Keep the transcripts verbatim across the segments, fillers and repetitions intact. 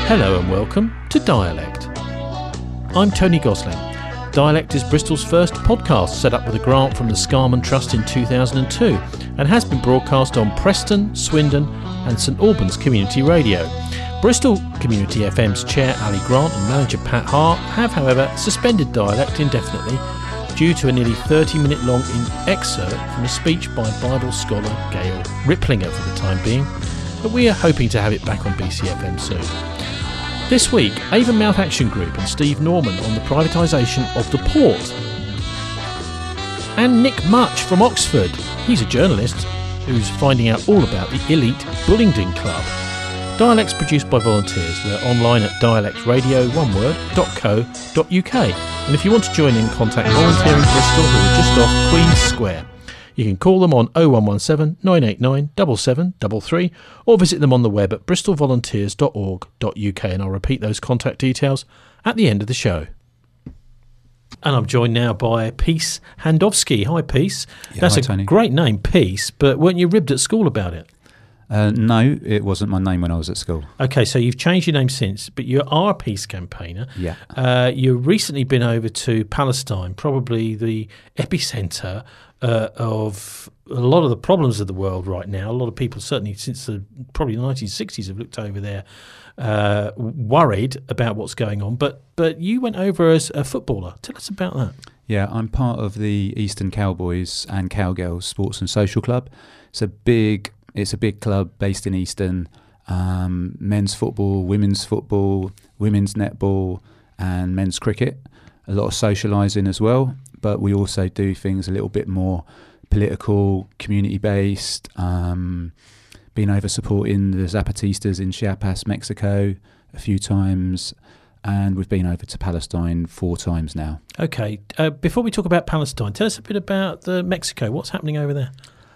Hello and welcome to Dialect. I'm Tony Gosling. Dialect is Bristol's first podcast, set up with a grant from the Scarman Trust in two thousand two and has been broadcast on Preston, Swindon and St Albans Community Radio. Bristol Community F M's chair Ali Grant and manager Pat Hart have, however, suspended Dialect indefinitely due to a nearly thirty minute long excerpt from a speech by Bible scholar Gail Riplinger for the time being, but we are hoping to have it back on B C F M soon. This week, Avonmouth Action Group and Steve Norman on the privatisation of the port. And Nick Much from Oxford. He's a journalist who's finding out all about the elite Bullingdon Club. Dialect's produced by volunteers. We're online at dialectradio, one word, .co.uk. And if you want to join in, contact Volunteering Bristol, who are just off Queen's Square. You can call them on oh one one seven, nine eight nine, seven seven three three or visit them on the web at bristol volunteers dot org dot U K, and I'll repeat those contact details at the end of the show. And I'm joined now by Peace Handowski. Hi, Peace. Yeah, That's hi, a Tony. great name, Peace, but weren't you ribbed at school about it? Uh, no, it wasn't my name when I was at school. Okay, so you've changed your name since, but you are a peace campaigner. Yeah. Uh, you've recently been over to Palestine, probably the epicentre uh, of a lot of the problems of the world right now. A lot of people, certainly since the probably the nineteen sixties, have looked over there uh, worried about what's going on. But but you went over as a footballer. Tell us about that. Yeah, I'm part of the Eastern Cowboys and Cowgirls Sports and Social Club. It's a big, it's a big club based in Easton. Um, men's football, women's football, women's netball, and men's cricket. A lot of socialising as well, but we also do things a little bit more political, community-based. Um, been over supporting the Zapatistas in Chiapas, Mexico, a few times, and we've been over to Palestine four times now. Okay, uh, before we talk about Palestine, tell us a bit about the Mexico. What's happening over there?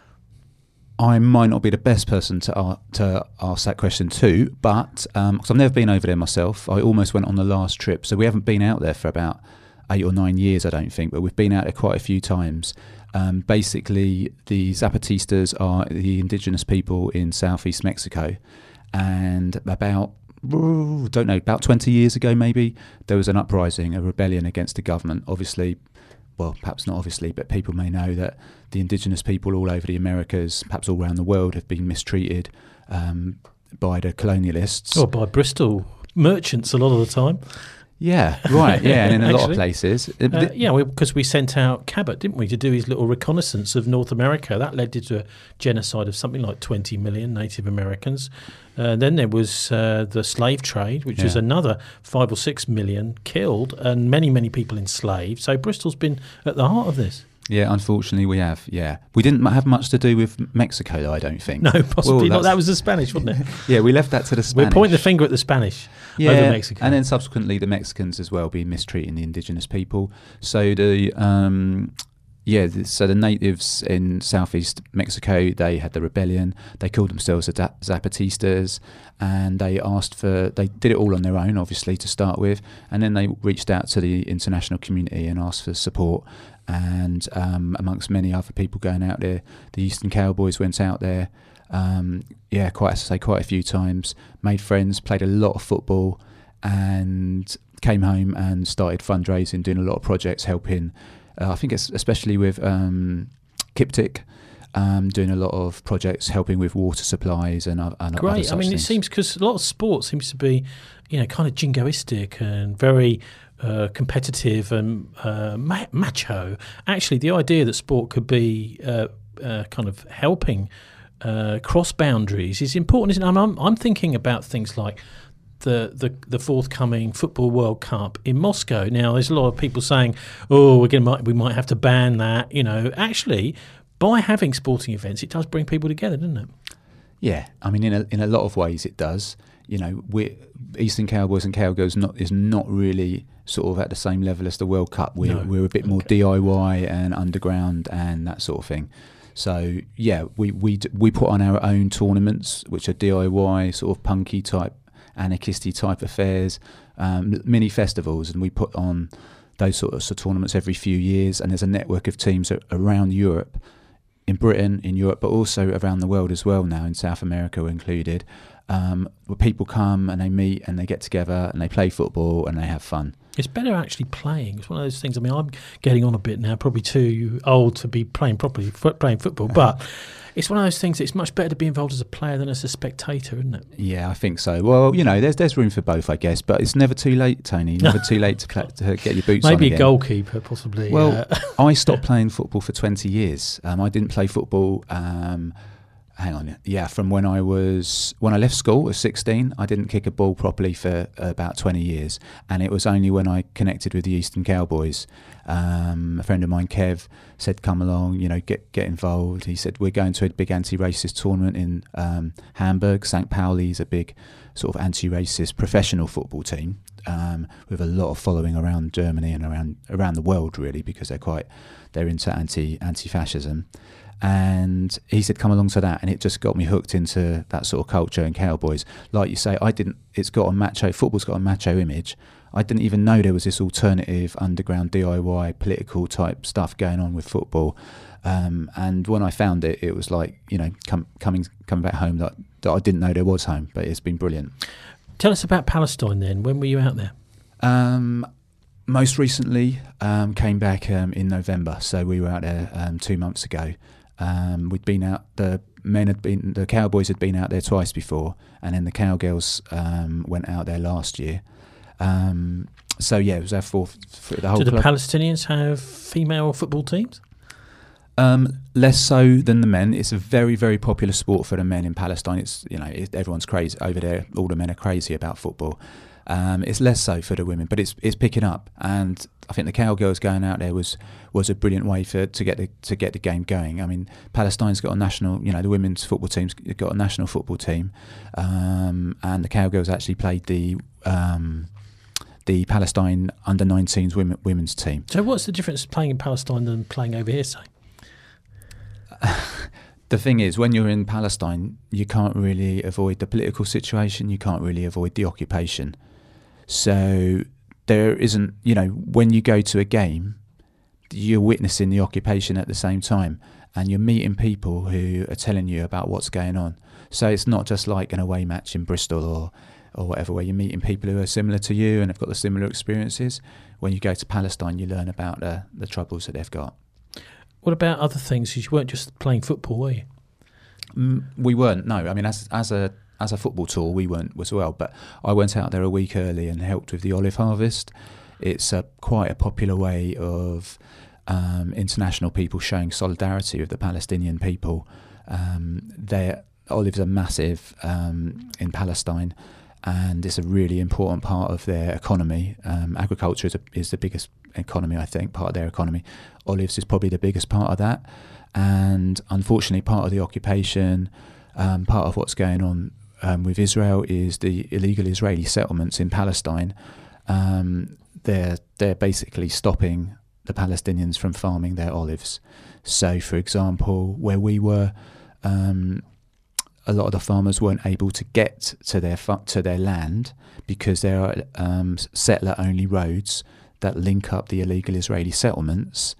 I might not be the best person to uh, to ask that question to, but um, cause I've never been over there myself. I almost went on the last trip, so we haven't been out there for about eight or nine years, I don't think, but we've been out there quite a few times. Um, basically, the Zapatistas are the indigenous people in southeast Mexico, and about, ooh, don't know, about twenty years ago maybe, there was an uprising, a rebellion against the government. Obviously, well, perhaps not obviously, but people may know that the indigenous people all over the Americas, perhaps all around the world, have been mistreated um, by the colonialists. Or by Bristol merchants a lot of the time. Yeah, right, yeah, and in a lot Actually, of places. Uh, yeah, because we, we sent out Cabot, didn't we, to do his little reconnaissance of North America. That led to a genocide of something like twenty million Native Americans. Uh, then there was uh, the slave trade, which Yeah. was another five or six million killed and many, many people enslaved. So Bristol's been at the heart of this. Yeah, unfortunately we have, yeah. We didn't have much to do with Mexico, though, I don't think. No, possibly Well, not. That was the Spanish, wasn't it? Yeah, we left that to the Spanish. We're pointing the finger at the Spanish yeah, over Mexico. and then subsequently the Mexicans as well being mistreating the indigenous people. So the um, yeah, the, so the natives in southeast Mexico, they had the rebellion. They called themselves the Da- Zapatistas, and they asked for. They did it all on their own, obviously, to start with, and then they reached out to the international community and asked for support. And um, amongst many other people going out there, the Eastern Cowboys went out there. Um, yeah, quite as I say, quite a few times. Made friends, played a lot of football, and came home and started fundraising, doing a lot of projects, helping. Uh, I think it's especially with um, Kiptik, um, doing a lot of projects, helping with water supplies and, uh, and other Great. such I mean, things. it seems because a lot of sport seems to be, you know, kind of jingoistic and very uh, competitive and uh, ma- macho. Actually, the idea that sport could be uh, uh, kind of helping uh, cross boundaries is important, isn't it? I'm, I'm, I'm thinking about things like the, the the forthcoming Football World Cup in Moscow. Now, there's a lot of people saying, "Oh, we're going we might have to ban that." You know, actually, by having sporting events, it does bring people together, doesn't it? Yeah, I mean, in a in a lot of ways, it does. You know, we Eastern Cowboys and Cowgirls not is not really sort of at the same level as the World Cup. We're No. we're a bit more Okay. D I Y and underground and that sort of thing. So yeah, we we d- we put on our own tournaments, which are D I Y, sort of punky type, anarchisty type affairs, um, mini festivals, and we put on those sort of, sort of tournaments every few years. And there's a network of teams a- around Europe, in Britain, in Europe, but also around the world as well now. In South America, we're included. um, where people come and they meet and they get together and they play football and they have fun. It's better actually playing. It's one of those things. I mean, I'm getting on a bit now, probably too old to be playing properly, foot, playing football, but it's one of those things. It's much better to be involved as a player than as a spectator, isn't it? Yeah, I think so. Well, you know, there's there's room for both, I guess, but it's never too late, Tony. Never too late to, play, to get your boots on Maybe again. a goalkeeper, possibly. Well, uh. I stopped playing football for twenty years. Um, I didn't play football. Um, hang on, yeah, from when I was when I left school at sixteen, I didn't kick a ball properly for about twenty years, and it was only when I connected with the Eastern Cowboys. Um, a friend of mine, Kev, said, "Come along, you know, get get involved." He said, "We're going to a big anti-racist tournament in um, Hamburg. Saint Pauli's a big sort of anti-racist professional football team um, with a lot of following around Germany and around around the world, really, because they're quite they're into anti anti-fascism." And he said, "Come along to that," and it just got me hooked into that sort of culture and Cowboys. Like you say, I didn't. It's got a macho. Football's got a macho image. I didn't even know there was this alternative underground D I Y political type stuff going on with football. Um, and when I found it, it was like, you know, come, coming coming back home that, that I didn't know there was home. But it's been brilliant. Tell us about Palestine then. When were you out there? Um, most recently, um, came back um, in November. So we were out there um, two months ago. Um, we'd been out. The men had been. The Cowboys had been out there twice before, and then the Cowgirls um, went out there last year. Um, so yeah, it was our fourth. The whole Do the club. Palestinians have female football teams? Um, less so than the men. It's a very, very popular sport for the men in Palestine. It's you know it, everyone's crazy over there. All the men are crazy about football. Um, it's less so for the women, but it's it's picking up. And I think the Cowgirls going out there was was a brilliant way for to get the to get the game going. I mean, Palestine's got a national, you know, the women's football team's got a national football team, um, and the Cowgirls actually played the um, the Palestine under nineteens women, women's team. So what's the difference playing in Palestine than playing over here, say? The thing is, when you're in Palestine, you can't really avoid the political situation. You can't really avoid the occupation. So there isn't, you know, when you go to a game, you're witnessing the occupation at the same time, and you're meeting people who are telling you about what's going on. So it's not just like an away match in Bristol or or whatever, where you're meeting people who are similar to you and have got the similar experiences. When you go to Palestine, you learn about the, the troubles that they've got. What about other things? You weren't just playing football, were you? Mm, we weren't, no. I mean, as as a as a football tour, we weren't as well. But I went out there a week early and helped with the olive harvest. It's a quite a popular way of um, international people showing solidarity with the Palestinian people. Um, their olives are massive um, in Palestine, and it's a really important part of their economy. Um, agriculture is, a, is the biggest economy, I think, part of their economy. Olives is probably the biggest part of that. And unfortunately, part of the occupation, um, part of what's going on um, with Israel is the illegal Israeli settlements in Palestine. Um, they're they're basically stopping the Palestinians from farming their olives. So, for example, where we were, um, a lot of the farmers weren't able to get to their to their land because there are um, settler-only roads that link up the illegal Israeli settlements,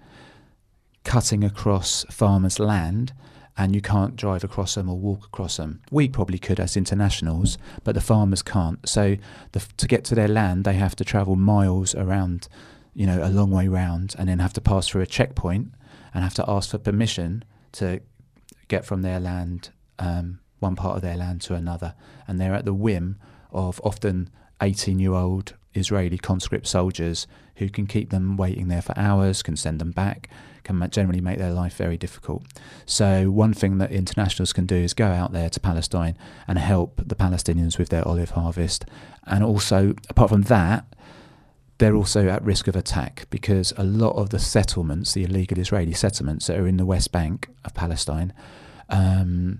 cutting across farmers' land, and you can't drive across them or walk across them. We probably could as internationals, but the farmers can't. So the, to get to their land, they have to travel miles around, you know, a long way round, and then have to pass through a checkpoint and have to ask for permission to get from their land, um, one part of their land to another. And they're at the whim of often eighteen-year-old Israeli conscript soldiers who can keep them waiting there for hours, can send them back, can generally make their life very difficult. So one thing that internationals can do is go out there to Palestine and help the Palestinians with their olive harvest. And also, apart from that, they're also at risk of attack because a lot of the settlements, the illegal Israeli settlements that are in the West Bank of Palestine, um,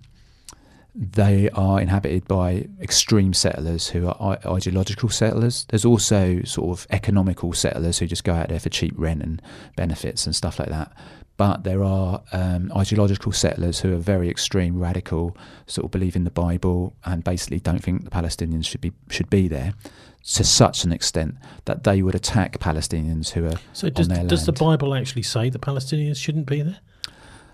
they are inhabited by extreme settlers who are ideological settlers. There's also sort of economical settlers who just go out there for cheap rent and benefits and stuff like that. But there are um, ideological settlers who are very extreme, radical, sort of believe in the Bible and basically don't think the Palestinians should be should be there, to such an extent that they would attack Palestinians who are so does, on their does land. the Bible actually say the Palestinians shouldn't be there?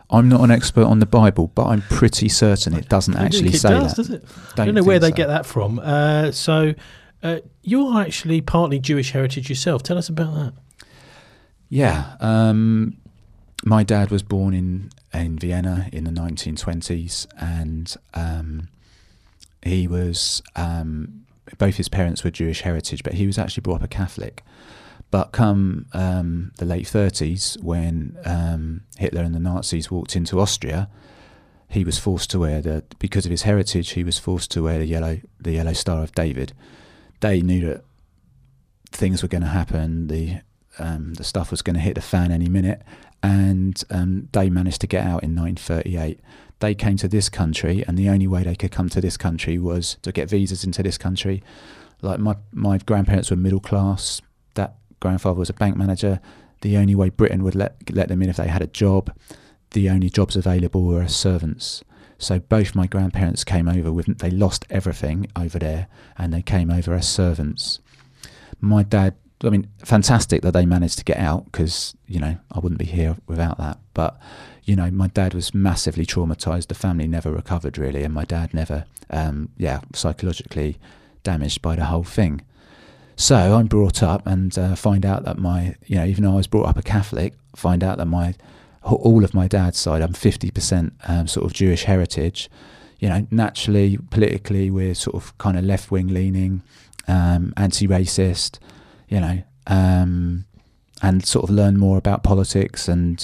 I'm not an expert on the Bible, but I'm pretty certain it doesn't I actually it say does, that. Does it? Don't I don't know where they so. get that from. Uh, so uh, you're actually partly Jewish heritage yourself. Tell us about that. Yeah. Um, my dad was born in, in Vienna in the nineteen twenties, and um, he was, um, both his parents were Jewish heritage, but he was actually brought up a Catholic. But come um, the late thirties, when um, Hitler and the Nazis walked into Austria, he was forced to wear the, because of his heritage, he was forced to wear the yellow, the yellow Star of David. They knew that things were going to happen. The um, the stuff was going to hit the fan any minute, and um, they managed to get out in nineteen thirty-eight. They came to this country, and the only way they could come to this country was to get visas into this country. Like my my grandparents were middle class. That grandfather was a bank manager. The only way Britain would let let them in if they had a job. The only jobs available were as servants. So both my grandparents came over with, they lost everything over there, and they came over as servants. My dad, I mean, fantastic that they managed to get out, because, you know, I wouldn't be here without that. But, you know, my dad was massively traumatised. The family never recovered, really, and my dad never, um, yeah, psychologically damaged by the whole thing. So I'm brought up and uh, find out that my, you know, even though I was brought up a Catholic, find out that my, all of my dad's side, I'm fifty percent um, sort of Jewish heritage. You know, naturally, politically, we're sort of kind of left-wing leaning, um, anti-racist, you know, um, and sort of learn more about politics and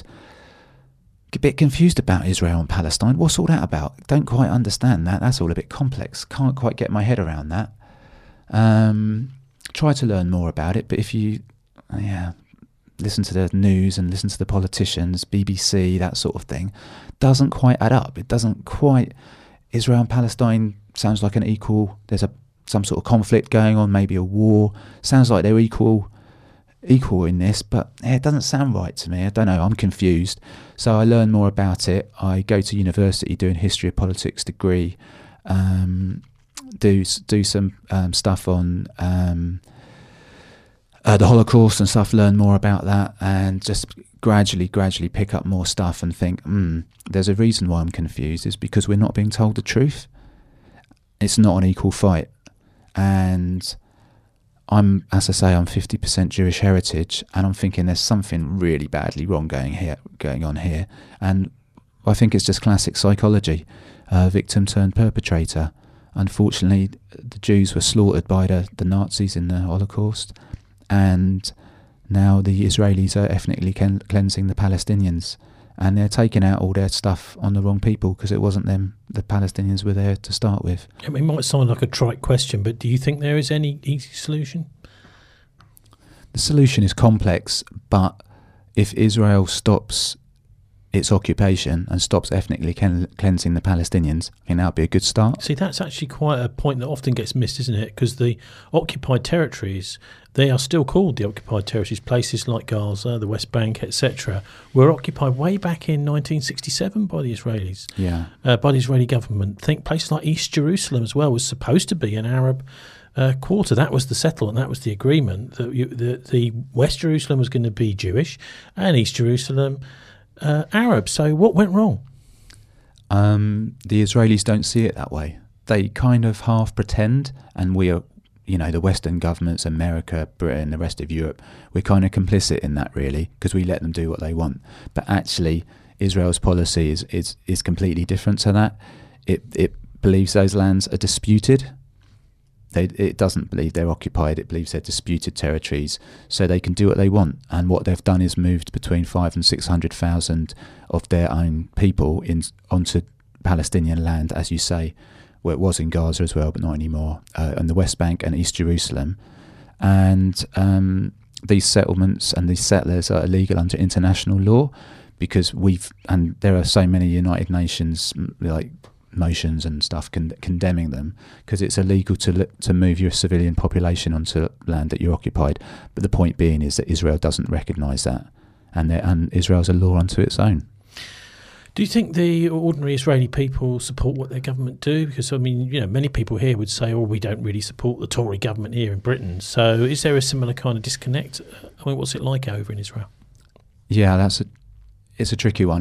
a bit confused about Israel and Palestine. What's all that about? Don't quite understand that. That's all a bit complex. Can't quite get my head around that. Um, try to learn more about it, but if you, yeah, listen to the news and listen to the politicians, B B C, that sort of thing, doesn't quite add up. It doesn't quite. Israel and Palestine sounds like an equal. There's a some sort of conflict going on, maybe a war. Sounds like they're equal, equal in this, but yeah, it doesn't sound right to me. I don't know. I'm confused. So I learn more about it. I go to university doing history of politics degree. Um, do do some um, stuff on. Um, Uh, the Holocaust and stuff, learn more about that, and just gradually, gradually pick up more stuff and think, hmm, there's a reason why I'm confused, is because we're not being told the truth. It's not an equal fight. And I'm, as I say, I'm fifty percent Jewish heritage, and I'm thinking there's something really badly wrong going here, going on here. And I think it's just classic psychology, uh, victim turned perpetrator. Unfortunately, the Jews were slaughtered by the, the Nazis in the Holocaust. And now the Israelis are ethnically ken- cleansing the Palestinians, and they're taking out all their stuff on the wrong people, because it wasn't them. The Palestinians were there to start with. I mean, it might sound like a trite question, but do you think there is any easy solution? The solution is complex, but if Israel stops its occupation and stops ethnically ken- cleansing the Palestinians, I think that would be a good start. See, that's actually quite a point that often gets missed, isn't it? Because the occupied territories, they are still called the occupied territories. Places like Gaza, the West Bank, et cetera, were occupied way back in nineteen sixty-seven by the Israelis, Yeah, uh, by the Israeli government. Think places like East Jerusalem as well was supposed to be an Arab uh, quarter. That was the settlement. That was the agreement. That you, the, the West Jerusalem was going to be Jewish, and East Jerusalem uh, Arab. So what went wrong? um, the Israelis don't see it that way. They kind of half pretend, and we are, you know, the Western governments, America, Britain, the rest of Europe, we're kind of complicit in that, really, because we let them do what they want. But actually, Israel's policy is is, is completely different to that. It it believes those lands are disputed. They, it doesn't believe they're occupied. It believes they're disputed territories, so they can do what they want. And what they've done is moved between five and six hundred thousand of their own people in onto Palestinian land, as you say. Well, it was in Gaza as well, but not anymore, uh, and the West Bank and East Jerusalem. And um, these settlements and these settlers are illegal under international law, because we've, and there are so many United Nations like motions and stuff con- condemning them, because it's illegal to to move your civilian population onto land that you're occupied. But the point being is that Israel doesn't recognise that, and and Israel's a law unto its own. Do you think the ordinary Israeli people support what their government do? Because, I mean, you know, many people here would say, oh, we don't really support the Tory government here in Britain. So is there a similar kind of disconnect? I mean, what's it like over in Israel? Yeah, that's a, it's a tricky one. I,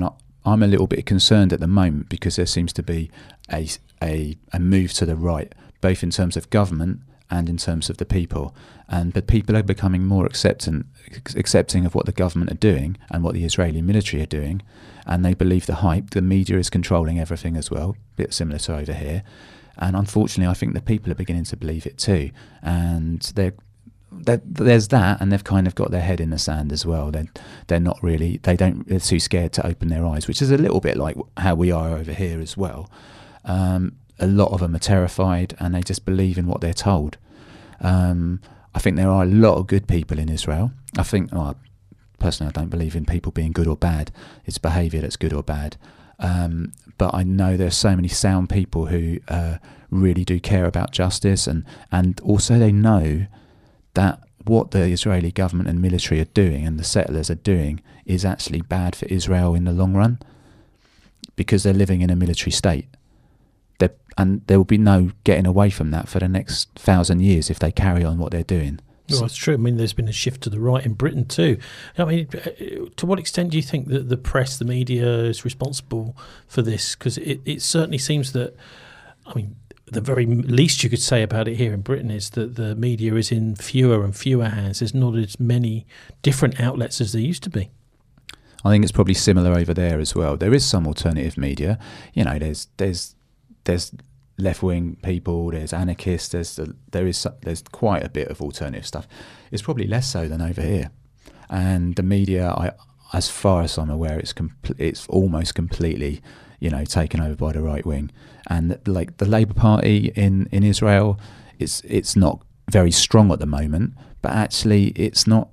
I'm a little bit concerned at the moment because there seems to be a, a, a move to the right, both in terms of government and in terms of the people. And but people are becoming more acceptant, accepting of what the government are doing and what the Israeli military are doing, and they believe the hype. The media is controlling everything as well, a bit similar to over here. And unfortunately, I think the people are beginning to believe it too. And they're, they're, there's that, and they've kind of got their head in the sand as well. They're, they're not really, they don't, they're too scared to open their eyes, which is a little bit like how we are over here as well. Um, a lot of them are terrified, and they just believe in what they're told. Um, I think there are a lot of good people in Israel. I think, well, personally, I don't believe in people being good or bad. It's behaviour that's good or bad. Um, but I know there's so many sound people who uh, really do care about justice, and, and also they know that what the Israeli government and military are doing and the settlers are doing is actually bad for Israel in the long run, because they're living in a military state. They're, and there will be no getting away from that for the next thousand years if they carry on what they're doing. Well, it's true. I mean, there's been a shift to the right in Britain too. I mean, to what extent do you think that the press, the media, is responsible for this? Because it, it certainly seems that, I mean, the very least you could say about it here in Britain is that the media is in fewer and fewer hands. There's not as many different outlets as there used to be. I think it's probably similar over there as well. There is some alternative media. You know, there's there's there's left-wing people, there's anarchists, there's there is there's quite a bit of alternative stuff. It's probably less so than over here. And the media, I, as far as I'm aware, it's compl- it's almost completely, you know, taken over by the right wing. And like the Labour Party in, in Israel, it's it's not very strong at the moment, but actually it's not.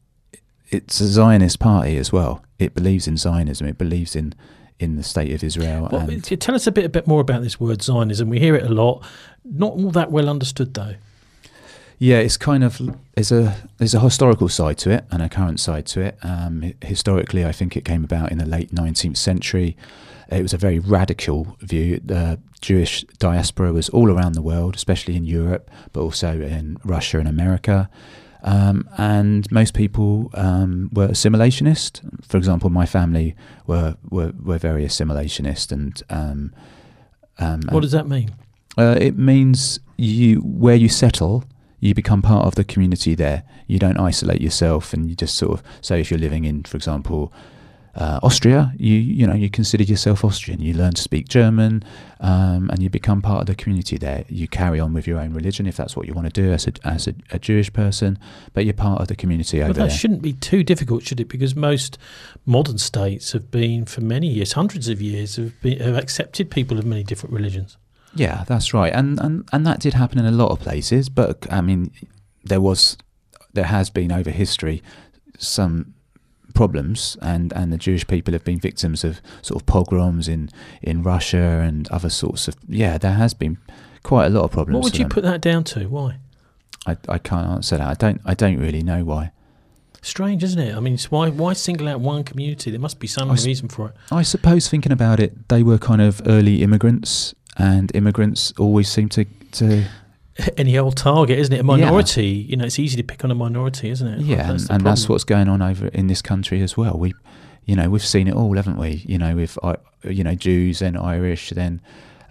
It's a Zionist party as well. It believes in Zionism. It believes in. in the state of Israel. Well, and tell us a bit, a bit more about this word Zionism. We hear it a lot. Not all that well understood, though. Yeah, it's kind of there's a there's a historical side to it and a current side to it. Um, historically, I think it came about in the late nineteenth century. It was a very radical view. The Jewish diaspora was all around the world, especially in Europe, but also in Russia and America. Um, and most people um, were assimilationist. For example, my family were were, were very assimilationist. And um, um, what does that mean? Uh, it means you where you settle, you become part of the community there. You don't isolate yourself, and you just sort of. So, if you're living in, for example, uh, Austria, you you know you consider yourself Austrian. You learn to speak German, um, and you become part of the community there. You carry on with your own religion if that's what you want to do as a as a, a Jewish person, but you're part of the community over there. But that shouldn't be too difficult, should it? Because most modern states have been, for many years, hundreds of years, have been, have accepted people of many different religions. Yeah, that's right, and and and that did happen in a lot of places. But I mean, there was, there has been over history some problems, and, and the Jewish people have been victims of sort of pogroms in, in Russia and other sorts of, yeah, there has been quite a lot of problems. What would you them. put that down to? Why? I, I can't answer that. I don't I don't really know why. Strange, isn't it? I mean, it's why why single out one community? There must be some I reason for it. I suppose thinking about it, they were kind of early immigrants, and immigrants always seem to... to any old target, isn't it? A minority, yeah. You know, it's easy to pick on a minority, isn't it? Yeah, that's and, and that's what's going on over in this country as well. We, you know, we've seen it all, haven't we? You know, with uh, you know Jews, then Irish, then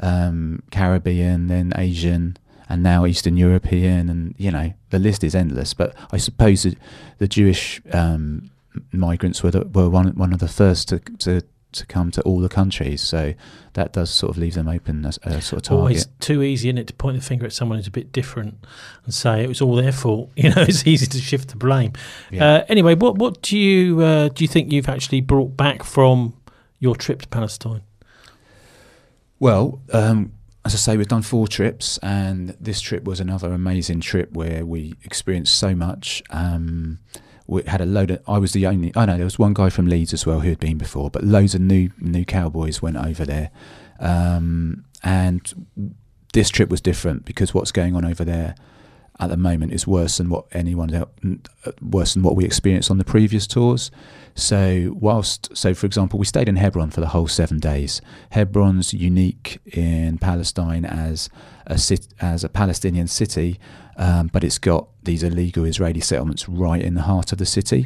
um, Caribbean, then Asian, and now Eastern European, and you know the list is endless. But I suppose the, the Jewish um, migrants were the, were one one of the first to to. to come to all the countries, so that does sort of leave them open as a sort of target. Always too easy, isn't it, to point the finger at someone who's a bit different and say it was all their fault. You know, it's easy to shift the blame. Yeah. Uh, anyway, what what do you uh, do you think you've actually brought back from your trip to Palestine? Well, um, as I say, we've done four trips, and this trip was another amazing trip where we experienced so much. Um, We had a load of, I was the only, I know there was one guy from Leeds as well who had been before, but loads of new new cowboys went over there. Um, and this trip was different because what's going on over there at the moment is worse than what anyone else, worse than what we experienced on the previous tours. So whilst, so for example, we stayed in Hebron for the whole seven days. Hebron's unique in Palestine as a cit, as a Palestinian city, um, but it's got these illegal Israeli settlements right in the heart of the city.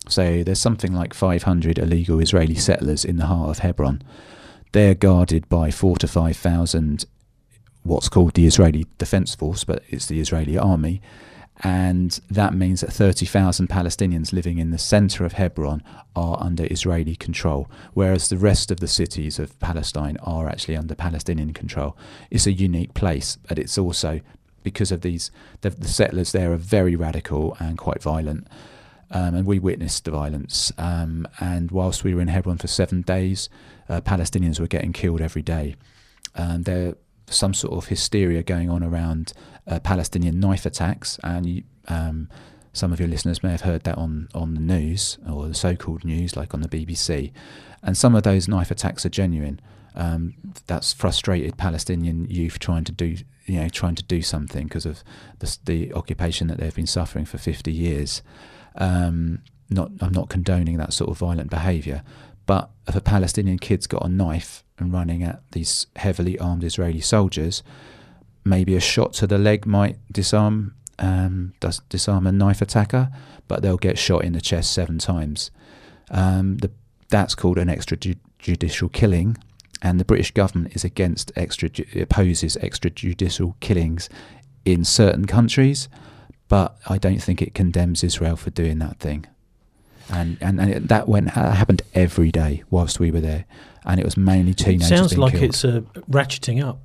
So there's something like five hundred illegal Israeli settlers in the heart of Hebron. They're guarded by four to five thousand, what's called the Israeli Defense Force, but it's the Israeli army. And that means that thirty thousand Palestinians living in the centre of Hebron are under Israeli control, whereas the rest of the cities of Palestine are actually under Palestinian control. It's a unique place, but it's also because of these, the, the settlers there are very radical and quite violent. Um, and we witnessed the violence. Um, and whilst we were in Hebron for seven days, uh, Palestinians were getting killed every day. And there some sort of hysteria going on around uh, Palestinian knife attacks, and you, um, some of your listeners may have heard that on, on the news, or the so-called news, like on the B B C. And some of those knife attacks are genuine. Um, that's frustrated Palestinian youth trying to do, you know, trying to do something because of the, the occupation that they've been suffering for fifty years. Um, not, I'm not condoning that sort of violent behaviour, but if a Palestinian kid's got a knife and running at these heavily armed Israeli soldiers, maybe a shot to the leg might disarm um, does disarm a knife attacker, but they'll get shot in the chest seven times. Um, the, that's called an extrajudicial killing, and the British government is against extra opposes extrajudicial killings in certain countries, but I don't think it condemns Israel for doing that thing. And and, and it, that went happened every day whilst we were there, and it was mainly teenagers. It sounds being like killed. it's uh, ratcheting up.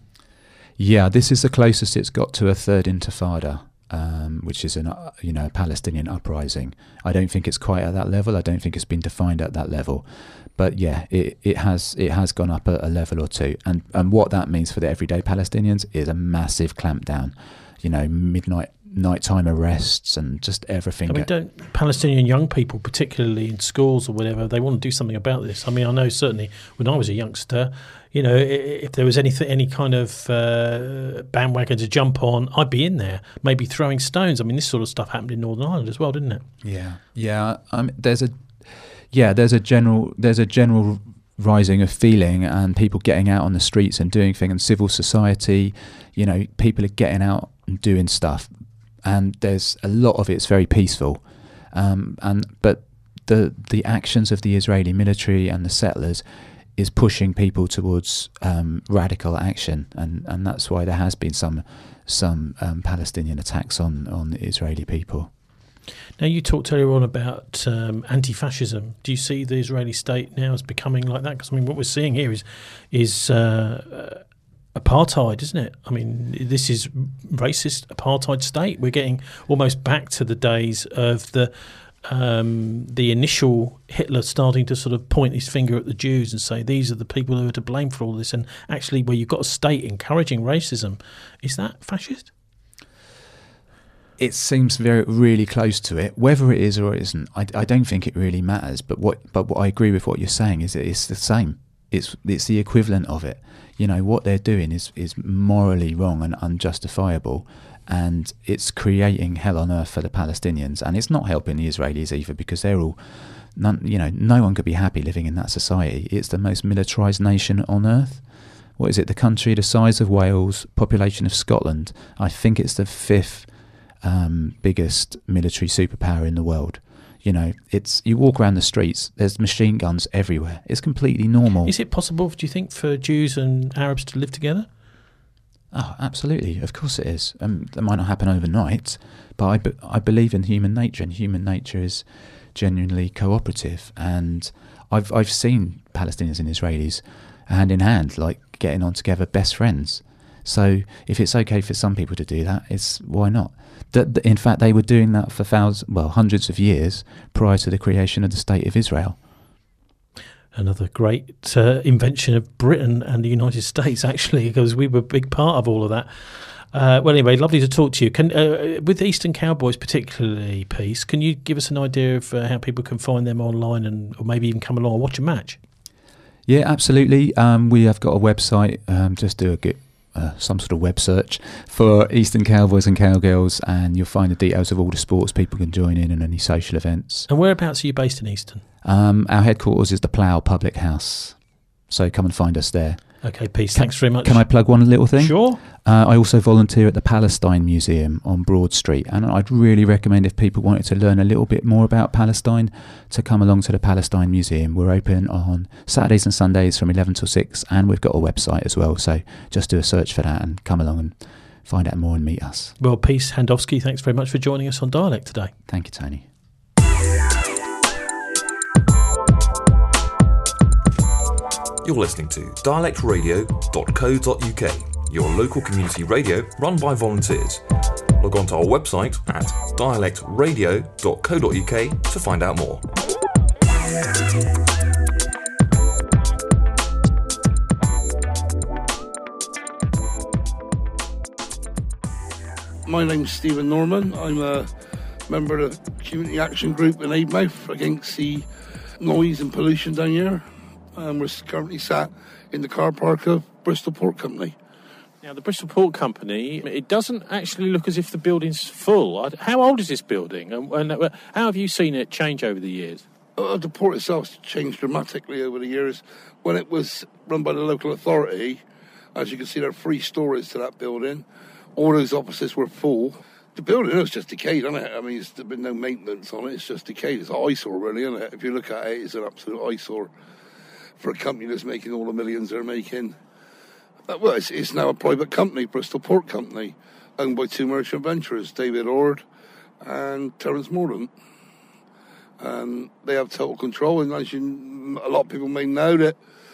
Yeah, this is the closest it's got to a third Intifada, um, which is an uh, you know a Palestinian uprising. I don't think it's quite at that level. I don't think it's been defined at that level, but yeah, it, it has it has gone up a, a level or two. And and what that means for the everyday Palestinians is a massive clampdown. You know, midnight. nighttime arrests and just everything. I mean, don't Palestinian young people, particularly in schools or whatever, they want to do something about this? I mean, I know certainly when I was a youngster, you know, if there was anything, any kind of uh, bandwagon to jump on, I'd be in there, maybe throwing stones. I mean, this sort of stuff happened in Northern Ireland as well, didn't it? Yeah, yeah. Um, there's a, yeah, there's a general, there's a general rising of feeling and people getting out on the streets and doing things, and civil society. You know, people are getting out and doing stuff. And there's a lot of it's very peaceful, um, and but the the actions of the Israeli military and the settlers is pushing people towards um, radical action, and, and that's why there has been some some um, Palestinian attacks on, on the Israeli people. Now, you talked earlier on about um, anti-fascism. Do you see the Israeli state now as becoming like that? Because I mean, what we're seeing here is is uh, apartheid, isn't it? I mean, this is racist apartheid state. We're getting almost back to the days of the um, the initial Hitler starting to sort of point his finger at the Jews and say these are the people who are to blame for all this, and actually where you've got a state encouraging racism. Is that fascist? It seems very really close to it. Whether it is or it isn't, I, I don't think it really matters. But what but what I agree with what you're saying is that it's the same. It's it's the equivalent of it. You know, what they're doing is, is morally wrong and unjustifiable, and it's creating hell on earth for the Palestinians, and it's not helping the Israelis either, because they're all, none, you know, no one could be happy living in that society. It's the most militarised nation on earth. What is it? The country the size of Wales, population of Scotland. I think it's the fifth um, biggest military superpower in the world. You know, it's you walk around the streets, there's machine guns everywhere. It's completely normal. Is it possible, do you think, for Jews and Arabs to live together? Oh, absolutely. Of course it is. Um, that might not happen overnight, but I, be, I believe in human nature, and human nature is genuinely cooperative. And I've I've seen Palestinians and Israelis hand in hand, like getting on together, best friends. So if it's okay for some people to do that, it's why not? That in fact they were doing that for thousands, well, hundreds of years prior to the creation of the State of Israel. Another great uh, invention of Britain and the United States, actually, because we were a big part of all of that. Uh, well, anyway, lovely to talk to you. Can uh, with Eastern Cowboys particularly, Peace, can you give us an idea of uh, how people can find them online, and or maybe even come along and watch a match? Yeah, absolutely. Um, we have got a website. Um, just do a get. Uh, some sort of web search for Eastern Cowboys and Cowgirls, and you'll find the details of all the sports people can join in and any social events. And whereabouts are you based in Eastern? Um, our headquarters is the Plough Public House, so come and find us there. Okay, Peace. Can, thanks very much. Can I plug one little thing? Sure. Uh, I also volunteer at the Palestine Museum on Broad Street, and I'd really recommend, if people wanted to learn a little bit more about Palestine, to come along to the Palestine Museum. We're open on Saturdays and Sundays from eleven till six, and we've got a website as well, so just do a search for that and come along and find out more and meet us. Well, Peace Handowski, thanks very much for joining us on Dialect today. Thank you, Tony. You're listening to dialect radio dot co dot uk, your local community radio run by volunteers. Log on to our website at dialect radio dot co dot uk to find out more. My name's Stephen Norman. I'm a member of the Community Action Group in Avemouth against the noise and pollution down here. Um, we're currently sat in the car park of Bristol Port Company. Now, the Bristol Port Company, it doesn't actually look as if the building's full. How old is this building, and, and how have you seen it change over the years? Uh, the port itself changed dramatically over the years. When it was run by the local authority, as you can see, there are three stories to that building. All those offices were full. The building is just decayed, isn't it? I mean, there's been no maintenance on it. It's just decayed. It's an eyesore, really, isn't it? If you look at it, it's an absolute eyesore for a company that's making all the millions they're making. Uh, well, it's, it's now a private company, Bristol Port Company, owned by two merchant venturers, David Ord and Terence Mordaunt. And they have total control, and as you, a lot of people may know that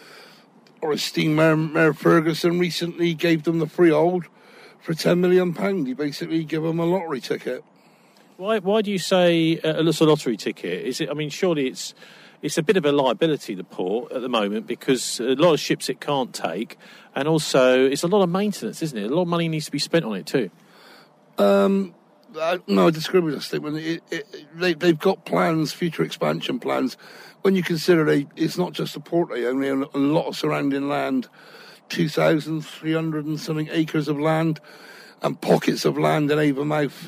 our esteemed Mayor, Mayor Ferguson recently gave them the freehold for ten million pounds. He basically gave them a lottery ticket. Why Why do you say uh, it's a lottery ticket? Is it? I mean, surely it's it's a bit of a liability, the port, at the moment, because a lot of ships it can't take, and also it's a lot of maintenance, isn't it? A lot of money needs to be spent on it too. Um, I, no, I disagree with that statement. It, it, they, they've got plans, future expansion plans. When you consider they, it's not just the port they own, they own a lot of surrounding land, two thousand three hundred and something acres of land, and pockets of land in Avonmouth.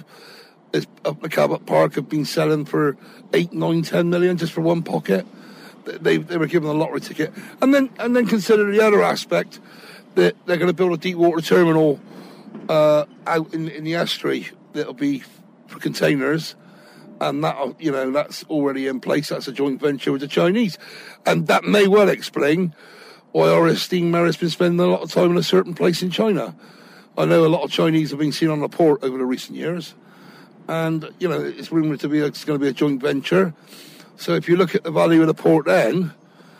Up the Cabot Park have been selling for eight, nine, ten million just for one pocket. They they were given a lottery ticket, and then and then consider the other aspect that they're going to build a deep water terminal uh, out in in the estuary that'll be for containers, and that you know that's already in place. That's a joint venture with the Chinese, and that may well explain why our esteemed mayor has been spending a lot of time in a certain place in China. I know a lot of Chinese have been seen on the port over the recent years. And, you know, it's rumoured to be it's going to be a joint venture. So if you look at the value of the port then,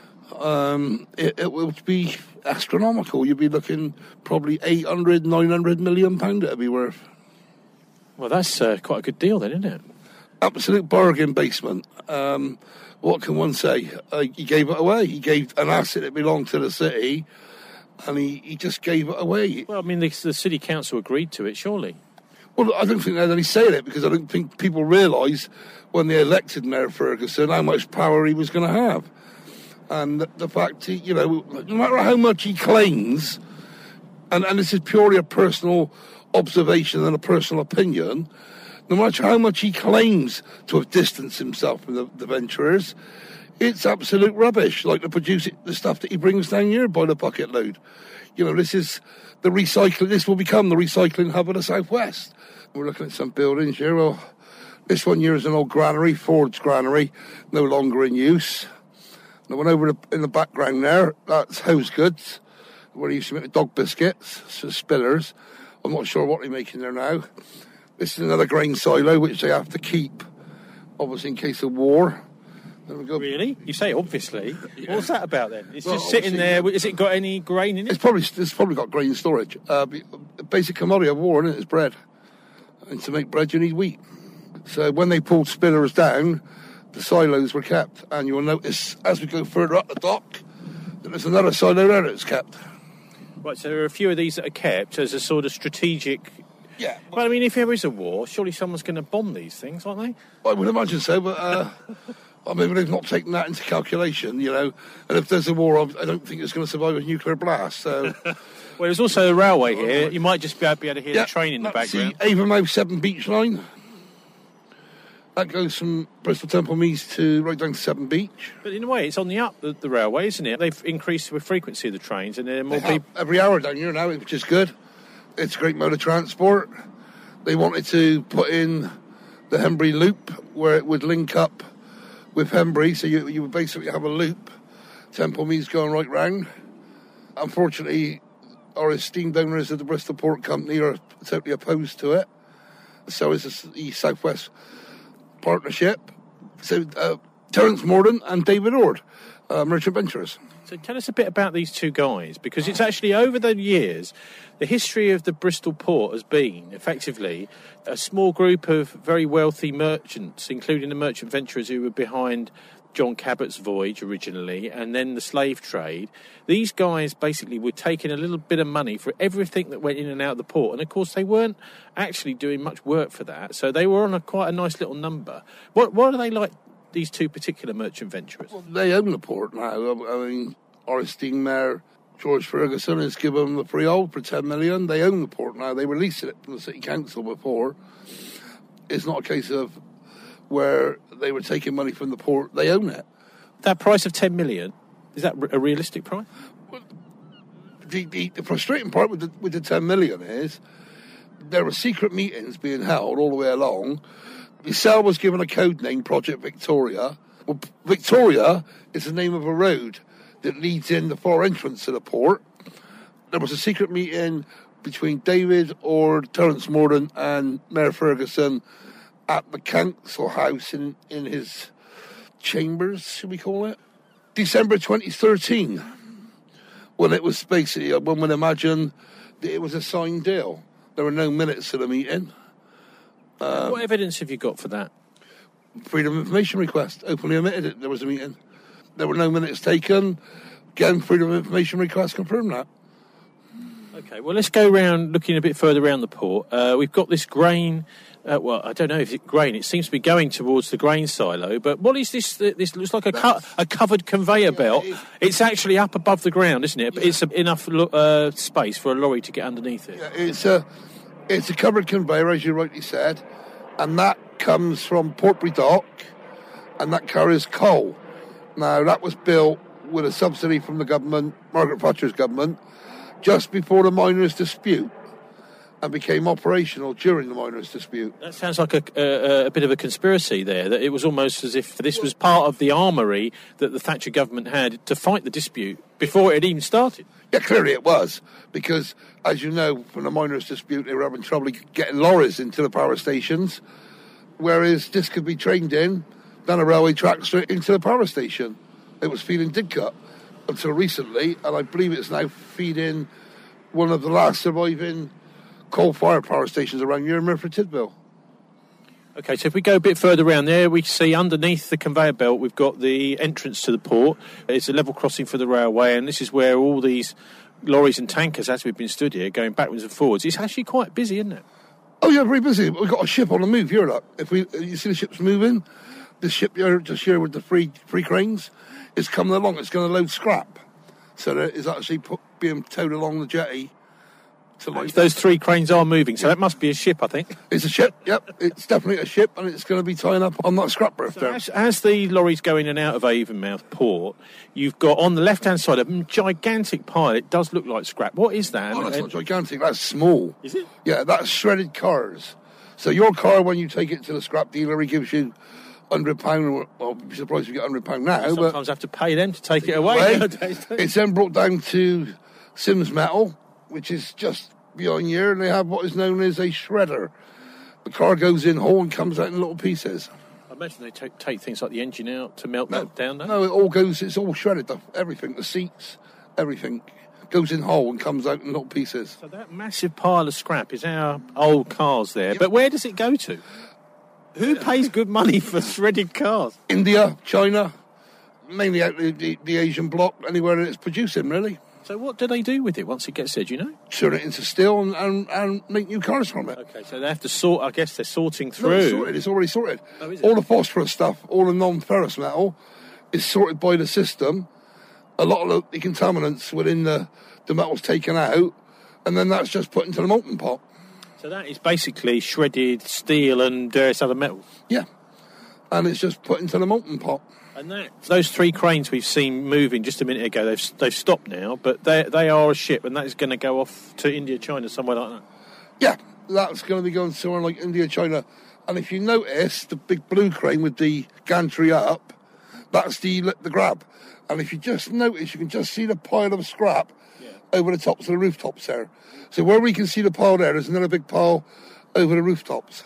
um, it, it will be astronomical. You'd be looking probably eight hundred, nine hundred million pounds it'd be worth. Well, that's uh, quite a good deal then, isn't it? Absolute bargain basement. Um, what can one say? Uh, he gave it away. He gave an asset that belonged to the city, and he, he just gave it away. Well, I mean, the, the city council agreed to it, surely. Well, I don't think they had any say in it, because I don't think people realise when they elected Mayor Ferguson how much power he was going to have. And the, the fact, he, you know, no matter how much he claims, and, and this is purely a personal observation and a personal opinion, no matter how much he claims to have distanced himself from the, the venturers, it's absolute rubbish, like the produce the stuff that he brings down here by the bucket load. You know, this is the recycling, this will become the recycling hub of the Southwest. We're looking at some buildings here. Well, this one here is an old granary, Ford's granary, no longer in use. The one over the, in the background there, that's House Goods, where he used to make the dog biscuits, so Spillers. I'm not sure what they're making there now. This is another grain silo, which they have to keep, obviously in case of war. There we go. Really? You say obviously. Yeah. What's that about then? It's well, just sitting there. Has it got any grain in it? It's probably it's probably got grain storage. Uh, basic commodity of war, isn't it? It's bread. And to make bread, you need wheat. So when they pulled Spillers down, the silos were kept. And you'll notice, as we go further up the dock, that there's another silo there that's kept. Right, so there are a few of these that are kept as a sort of strategic... Yeah. Well, I mean, if there is a war, surely someone's going to bomb these things, aren't they? I would imagine so, but... Uh, I mean, they've not taken that into calculation, you know. And if there's a war, I don't think it's going to survive a nuclear blast, so... Well, there's also a railway here. You might just be able to hear yeah, the train in the background. The Avonmouth Severn Beach line. That goes from Bristol Temple Meads to right down to Severn Beach. But in a way, it's on the up, the, the railway, isn't it? They've increased the frequency of the trains, and there are more people... Every hour down here now, which is good. It's a great mode of transport. They wanted to put in the Henbury Loop where it would link up with Henbury, so you, you would basically have a loop, Temple Meads going right round. Unfortunately, our esteemed owners of the Bristol Port Company are totally opposed to it. So is the South West Partnership. So uh, Terence Morden and David Ord, uh, Merchant Venturers. So tell us a bit about these two guys, because it's actually over the years, the history of the Bristol Port has been, effectively, a small group of very wealthy merchants, including the merchant venturers who were behind John Cabot's voyage originally, and then the slave trade. These guys basically were taking a little bit of money for everything that went in and out of the port, and of course they weren't actually doing much work for that, so they were on a quite a nice little number. What, what are they like, these two particular merchant venturers? Well, they own the port now. I mean, our esteemed mayor, George Ferguson, has given them the freehold for ten million. They own the port now. They released it from the city council before. It's not a case of where they were taking money from the port. They own it. That price of ten million, is that a realistic price? Well, the, the, the frustrating part with the, with the ten million is there were secret meetings being held all the way along. The cell was given a code name, Project Victoria. Well, Victoria is the name of a road that leads in the far entrance to the port. There was a secret meeting between David or Terence Morden and Mayor Ferguson at the council house in, in his chambers, should we call it? December twenty thirteen, when it was basically, one would imagine that it was a signed deal. There were no minutes to the meeting. Um, what evidence have you got for that? Freedom of information request, openly admitted it, there was a meeting. There were no minutes taken. Again, freedom of information request confirmed that. Okay, well, let's go around looking a bit further around the port. Uh, we've got this grain, uh, well, I don't know if it's grain, it seems to be going towards the grain silo, but what is this? This looks like a, co- a covered conveyor yeah, belt. It's, it's actually up above the ground, isn't it? Yeah. It's a, enough uh, space for a lorry to get underneath it. Yeah, it's a, it's a covered conveyor, as you rightly said, and that comes from Portbury Dock, and that carries coal. Now, that was built with a subsidy from the government, Margaret Thatcher's government, just before the miners' dispute, and became operational during the miners' dispute. That sounds like a, a, a bit of a conspiracy there, that it was almost as if this was part of the armoury that the Thatcher government had to fight the dispute before it had even started. Yeah, clearly it was, because, as you know, from the miners' dispute, they were having trouble getting lorries into the power stations, whereas this could be trained in, down a railway track straight into the power station. It was feeding Didcot until recently, and I believe it's now feeding one of the last surviving coal-fired power stations around here in Milford Tidville. Okay, so if we go a bit further around there, we see underneath the conveyor belt we've got the entrance to the port. It's a level crossing for the railway, and this is where all these lorries and tankers, as we've been stood here, going backwards and forwards. It's actually quite busy, isn't it? Oh yeah, very busy. We've got a ship on the move here. Look, if we, you see the ships moving, this ship here, just here with the three three cranes, is coming along. It's going to load scrap, so that is actually put, being towed along the jetty. To like those three cranes are moving, so yeah. That must be a ship, I think. It's a ship. Yep, it's definitely a ship, and it's going to be tying up on that scrap berth so there. As, as the lorries go in and out of Avonmouth Port, you've got on the left-hand side a gigantic pile. It does look like scrap. What is that? Oh, that's not gigantic. That's small. Is it? Yeah, that's shredded cars. So your car, when you take it to the scrap dealer, he gives you one hundred pounds. Well, you'd be surprised if you get one hundred pounds now. You sometimes but have to pay them to take, take it away. away. It's then brought down to Sims Metal, which is just behind here, and they have what is known as a shredder. The car goes in whole and comes out in little pieces. I imagine they take, take things like the engine out to melt no, that down, don't No, it all goes, it's all shredded, everything, the seats, everything goes in whole and comes out in little pieces. So that massive pile of scrap is our old cars there, yep. But where does it go to? Who pays good money for shredded cars? India, China, mainly out the, the, the Asian bloc, anywhere that it's producing, really. So what do they do with it once it gets there, do you know? Turn it into steel and, and, and make new cars from it. Okay, so they have to sort, I guess they're sorting through. No, it's sorted, it's already sorted. Oh, is it? All the phosphorus stuff, all the non-ferrous metal is sorted by the system. A lot of the contaminants within the, the metal's taken out, and then that's just put into the molten pot. So that is basically shredded steel and various other metals? Yeah, and it's just put into the molten pot. And that those three cranes we've seen moving just a minute ago, they've they've stopped now, but they they are a ship, and that is going to go off to India, China, somewhere like that. Yeah, that's going to be going somewhere like India, China. And if you notice, the big blue crane with the gantry up, that's the the grab. And if you just notice, you can just see the pile of scrap yeah. over the tops of the rooftops there. So where we can see the pile there, there's another big pile over the rooftops.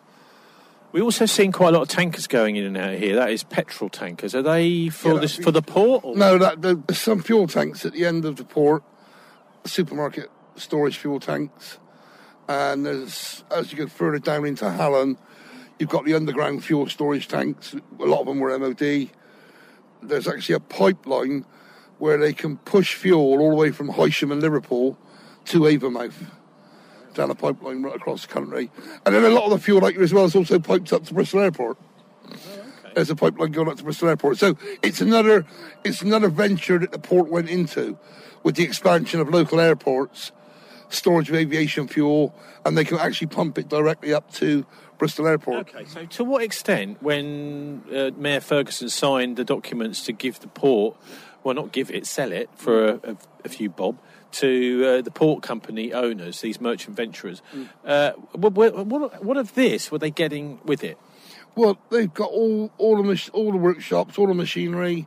We've also seen quite a lot of tankers going in and out of here. That is petrol tankers. Are they for yeah, this for the port? Or? No, that, there's some fuel tanks at the end of the port, supermarket storage fuel tanks. And there's, as you go further down into Hallen, you've got the underground fuel storage tanks. A lot of them were M O D. There's actually a pipeline where they can push fuel all the way from Hysham and Liverpool to Avonmouth, down a pipeline right across the country. And then a lot of the fuel out here as well is also piped up to Bristol Airport. Oh, okay. There's a pipeline going up to Bristol Airport. So it's another it's another venture that the port went into with the expansion of local airports, storage of aviation fuel, and they can actually pump it directly up to Bristol Airport. Okay, so to what extent, when uh, Mayor Ferguson signed the documents to give the port, well, not give it, sell it for a, a, a few bob, to uh, the port company owners, these merchant venturers, mm. uh, what, what, what of this were they getting with it? Well, they've got all all the mach- all the workshops, all the machinery,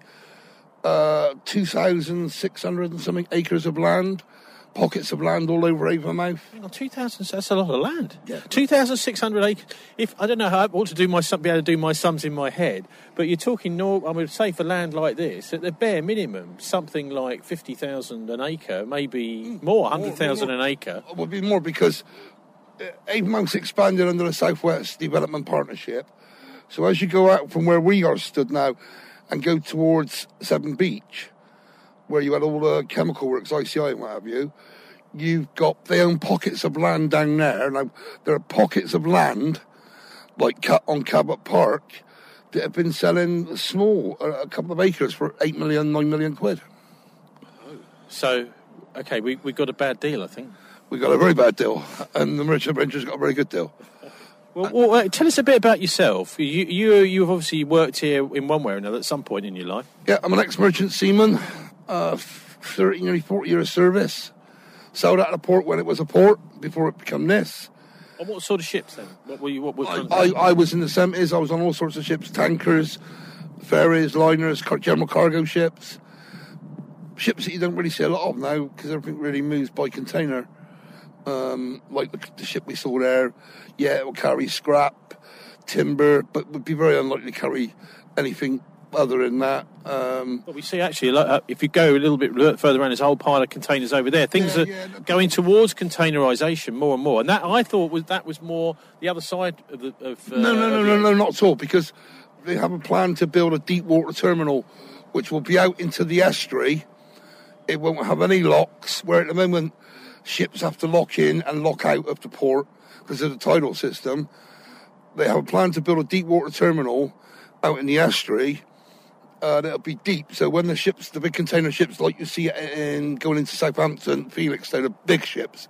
uh, two thousand six hundred and something acres of land, pockets of land all over Avonmouth. Hang on, two thousand, that's a lot of land. Yeah. two thousand six hundred acres. If I don't know how I ought to do my sum, be able to do my sums in my head, but you're talking, I would say for land like this, at the bare minimum, something like fifty thousand an acre, maybe more, one hundred thousand an acre. It would be more because Avonmouth's expanded under the South West Development Partnership. So as you go out from where we are stood now and go towards Severn Beach, where you had all the chemical works, I C I and what have you, you've got, they own pockets of land down there. Now, there are pockets of land, like on Cabot Park, that have been selling small, a couple of acres for eight million, nine million quid. So, okay, we we got a bad deal, I think. We got a very bad deal, and the merchant venturers got a very good deal. Well, well uh, tell us a bit about yourself. You, you, you've obviously worked here in one way or another at some point in your life. Yeah, I'm an ex-merchant seaman, uh, thirty, nearly forty years service. Sailed out of the port when it was a port, before it became this. And what sort of ships then? What were you? What was? I, I, I was in the seventies. I was on all sorts of ships: tankers, ferries, liners, car- general cargo ships. Ships that you don't really see a lot of now because everything really moves by container. Um, like the, the ship we saw there, yeah, it will carry scrap, timber, but would be very unlikely to carry anything other than that. Um, well, we see actually, uh, if you go a little bit further around, there's a whole pile of containers over there. Things yeah, are yeah, going towards containerisation more and more, and that I thought was that was more the other side of the. Of, uh, no, no, no, of no, no, not at all. Because they have a plan to build a deep water terminal, which will be out into the estuary. It won't have any locks. Where at the moment ships have to lock in and lock out of the port because of the tidal system. They have a plan to build a deep water terminal out in the estuary. Uh, that'll be deep, so when the ships, the big container ships, like you see in going into Southampton, Felix, they're the big ships.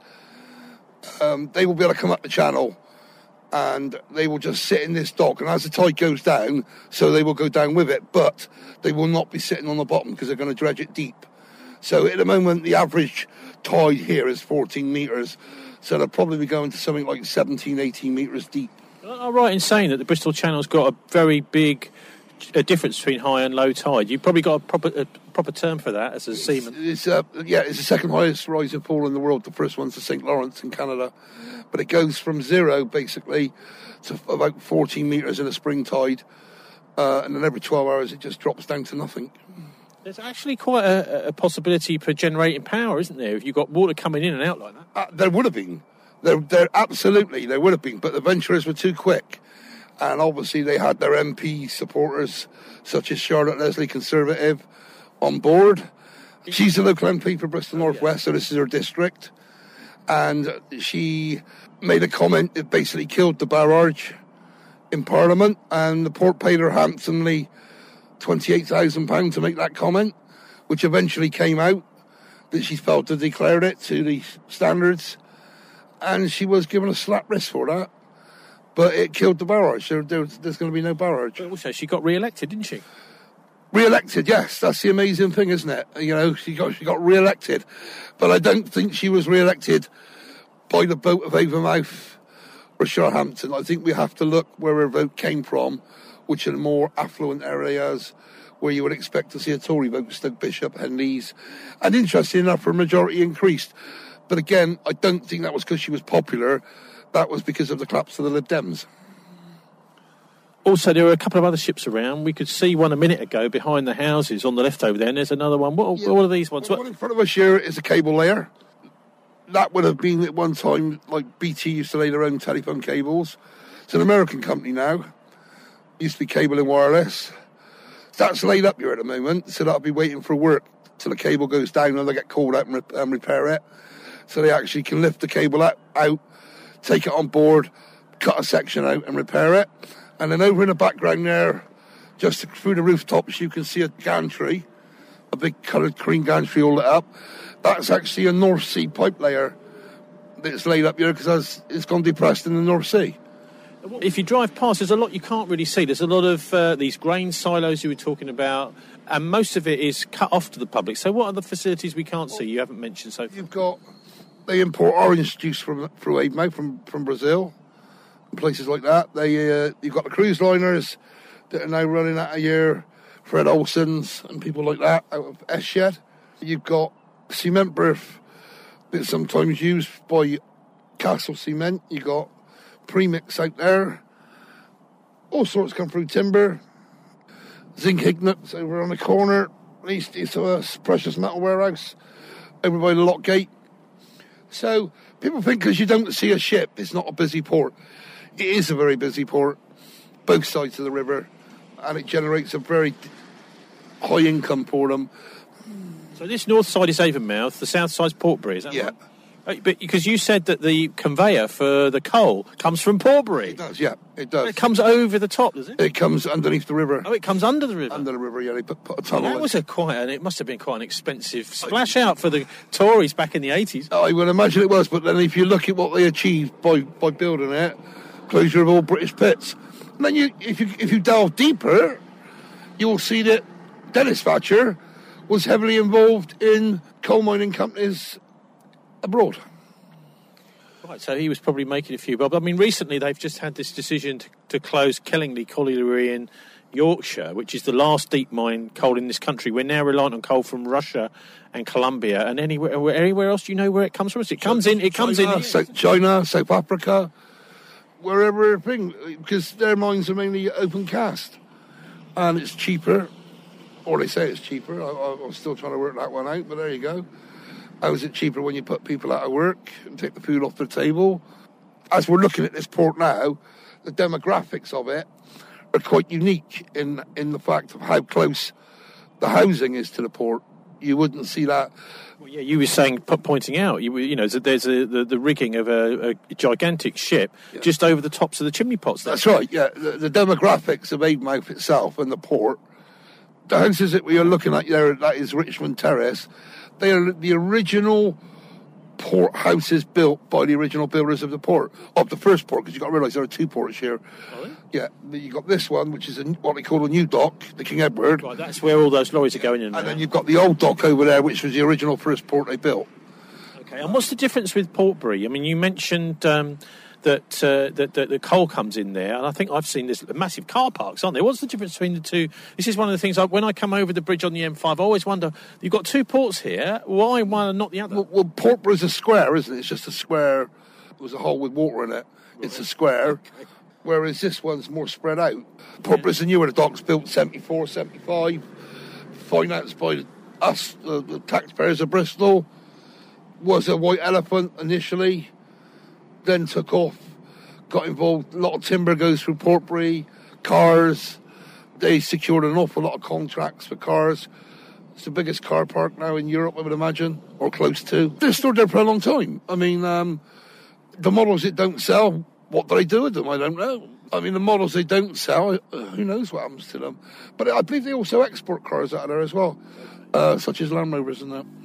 Um, they will be able to come up the channel, and they will just sit in this dock. And as the tide goes down, so they will go down with it, but they will not be sitting on the bottom because they're going to dredge it deep. So at the moment, the average tide here is fourteen metres, so they'll probably be going to something like seventeen, eighteen metres deep. I'm right in saying that the Bristol Channel's got a very big a difference between high and low tide. You've probably got a proper a proper term for that as a it's, seaman. It's uh, yeah, it's the second highest rising fall in the world. The first one's the Saint Lawrence in Canada, but it goes from zero basically to about fourteen metres in a spring tide, uh, and then every twelve hours it just drops down to nothing. There's actually quite a, a possibility for generating power, isn't there? If you've got water coming in and out like that. Uh, there would have been. There, there absolutely there would have been, but the venturers were too quick. And obviously they had their M P supporters, such as Charlotte Leslie, Conservative, on board. She's a local M P for Bristol North West, so this is her district. And she made a comment that basically killed the barrage in Parliament, and the port paid her handsomely twenty-eight thousand pounds to make that comment, which eventually came out that she failed to declare it to the standards, and she was given a slap wrist for that. But it killed the barrage. There, there, there's going to be no barrage. But also, she got re-elected, didn't she? Re-elected, yes, that's the amazing thing, isn't it? You know, she got she got re-elected, but I don't think she was re-elected by the vote of Avonmouth or Sherhampton. I think we have to look where her vote came from, which are the more affluent areas where you would expect to see a Tory vote, Stoke Bishop, Henleys. And interesting enough, her majority increased. But again, I don't think that was because she was popular. That was because of the collapse of the Lib Dems. Also, there were a couple of other ships around. We could see one a minute ago behind the houses on the left over there, and there's another one. What, yeah. what are these ones? Well, one in front of us here is a cable layer. That would have been at one time, like B T used to lay their own telephone cables. It's an American company now. Used to be Cable and Wireless. That's laid up here at the moment, so that'll be waiting for work till the cable goes down and they get called out and, re- and repair it. So they actually can lift the cable out, out, take it on board, cut a section out and repair it. And then over in the background there, just through the rooftops, you can see a gantry, a big coloured green gantry all lit up. That's actually a North Sea pipe layer that's laid up here because it's gone depressed in the North Sea. If you drive past, there's a lot you can't really see. There's a lot of uh, these grain silos you were talking about, and most of it is cut off to the public. So what are the facilities we can't see you haven't mentioned so far? You've got, they import orange juice from through Avonmouth from, from Brazil, and places like that. They uh, You've got the cruise liners that are now running out a year, Fred Olsen's and people like that out of Eshed. You've got cement berth that's sometimes used by Castle Cement. You've got premix out there, all sorts come through timber, zinc ignites over on the corner, east east of a precious metal warehouse over by the lock gate. So people think because you don't see a ship, it's not a busy port. It is a very busy port, both sides of the river, and it generates a very high income for them. So this north side is Avonmouth, the south side's Portbury, is that yeah. right? But because you said that the conveyor for the coal comes from Portbury. It does, yeah, it does. It comes over the top, does it? It comes underneath the river. Oh, it comes under the river? Under the river, yeah. They put, put a tunnel well, that in. was a quite, and it must have been quite an expensive splash out for the Tories back in the eighties. I would imagine it was, but then if you look at what they achieved by, by building it, closure of all British pits, and then you, if you if you delve deeper, you will see that Dennis Thatcher was heavily involved in coal mining companies abroad. Right, so he was probably making a few bob. I mean, recently they've just had this decision to, to close Kellingley Colliery in Yorkshire, which is the last deep mine coal in this country. We're now reliant on coal from Russia and Colombia, and anywhere anywhere else. Do you know where it comes from? It comes in. It comes China, in. South China, South Africa, wherever. Thing, because their mines are mainly open cast, and it's cheaper, or they say it's cheaper. I, I'm still trying to work that one out, but there you go. How is it cheaper when you put people out of work and take the food off the table? As we're looking at this port now, the demographics of it are quite unique in in the fact of how close the housing is to the port. You wouldn't see that. Well, yeah, you were saying, pointing out, you, you know, that there's a, the, the rigging of a, a gigantic ship yeah. just over the tops of the chimney pots. There. That's right, yeah. The, the demographics of Avonmouth itself and the port, the houses that we are looking at there, that is Richmond Terrace, they are the original port houses built by the original builders of the port, of the first port, because you've got to realise there are two ports here. Oh, yeah, you've got this one, which is a, what they call a new dock, the King Edward. Right, that's where all those lorries are going in. And now. then you've got the old dock over there, which was the original first port they built. Okay, and what's the difference with Portbury? I mean, you mentioned um, that, uh, that, that the coal comes in there, and I think I've seen there's massive car parks, aren't there? What's the difference between the two? This is one of the things, I, when I come over the bridge on the M five, I always wonder, you've got two ports here, why one and not the other? Well, well Portbury's a square, isn't it? It's just a square, there's a hole with water in it. It's a square, okay. Whereas this one's more spread out. Portbury's yeah. a newer dock's built seventy-four, seventy-five, financed by us, the, the taxpayers of Bristol, was a white elephant initially, then took off, got involved. A lot of timber goes through Portbury, cars. They secured an awful lot of contracts for cars. It's the biggest car park now in Europe, I would imagine, or close to. They're stored there for a long time. I mean, um, the models that don't sell, what do they do with them? I don't know. I mean, the models they don't sell, who knows what happens to them. But I believe they also export cars out of there as well, uh, such as Land Rovers and that.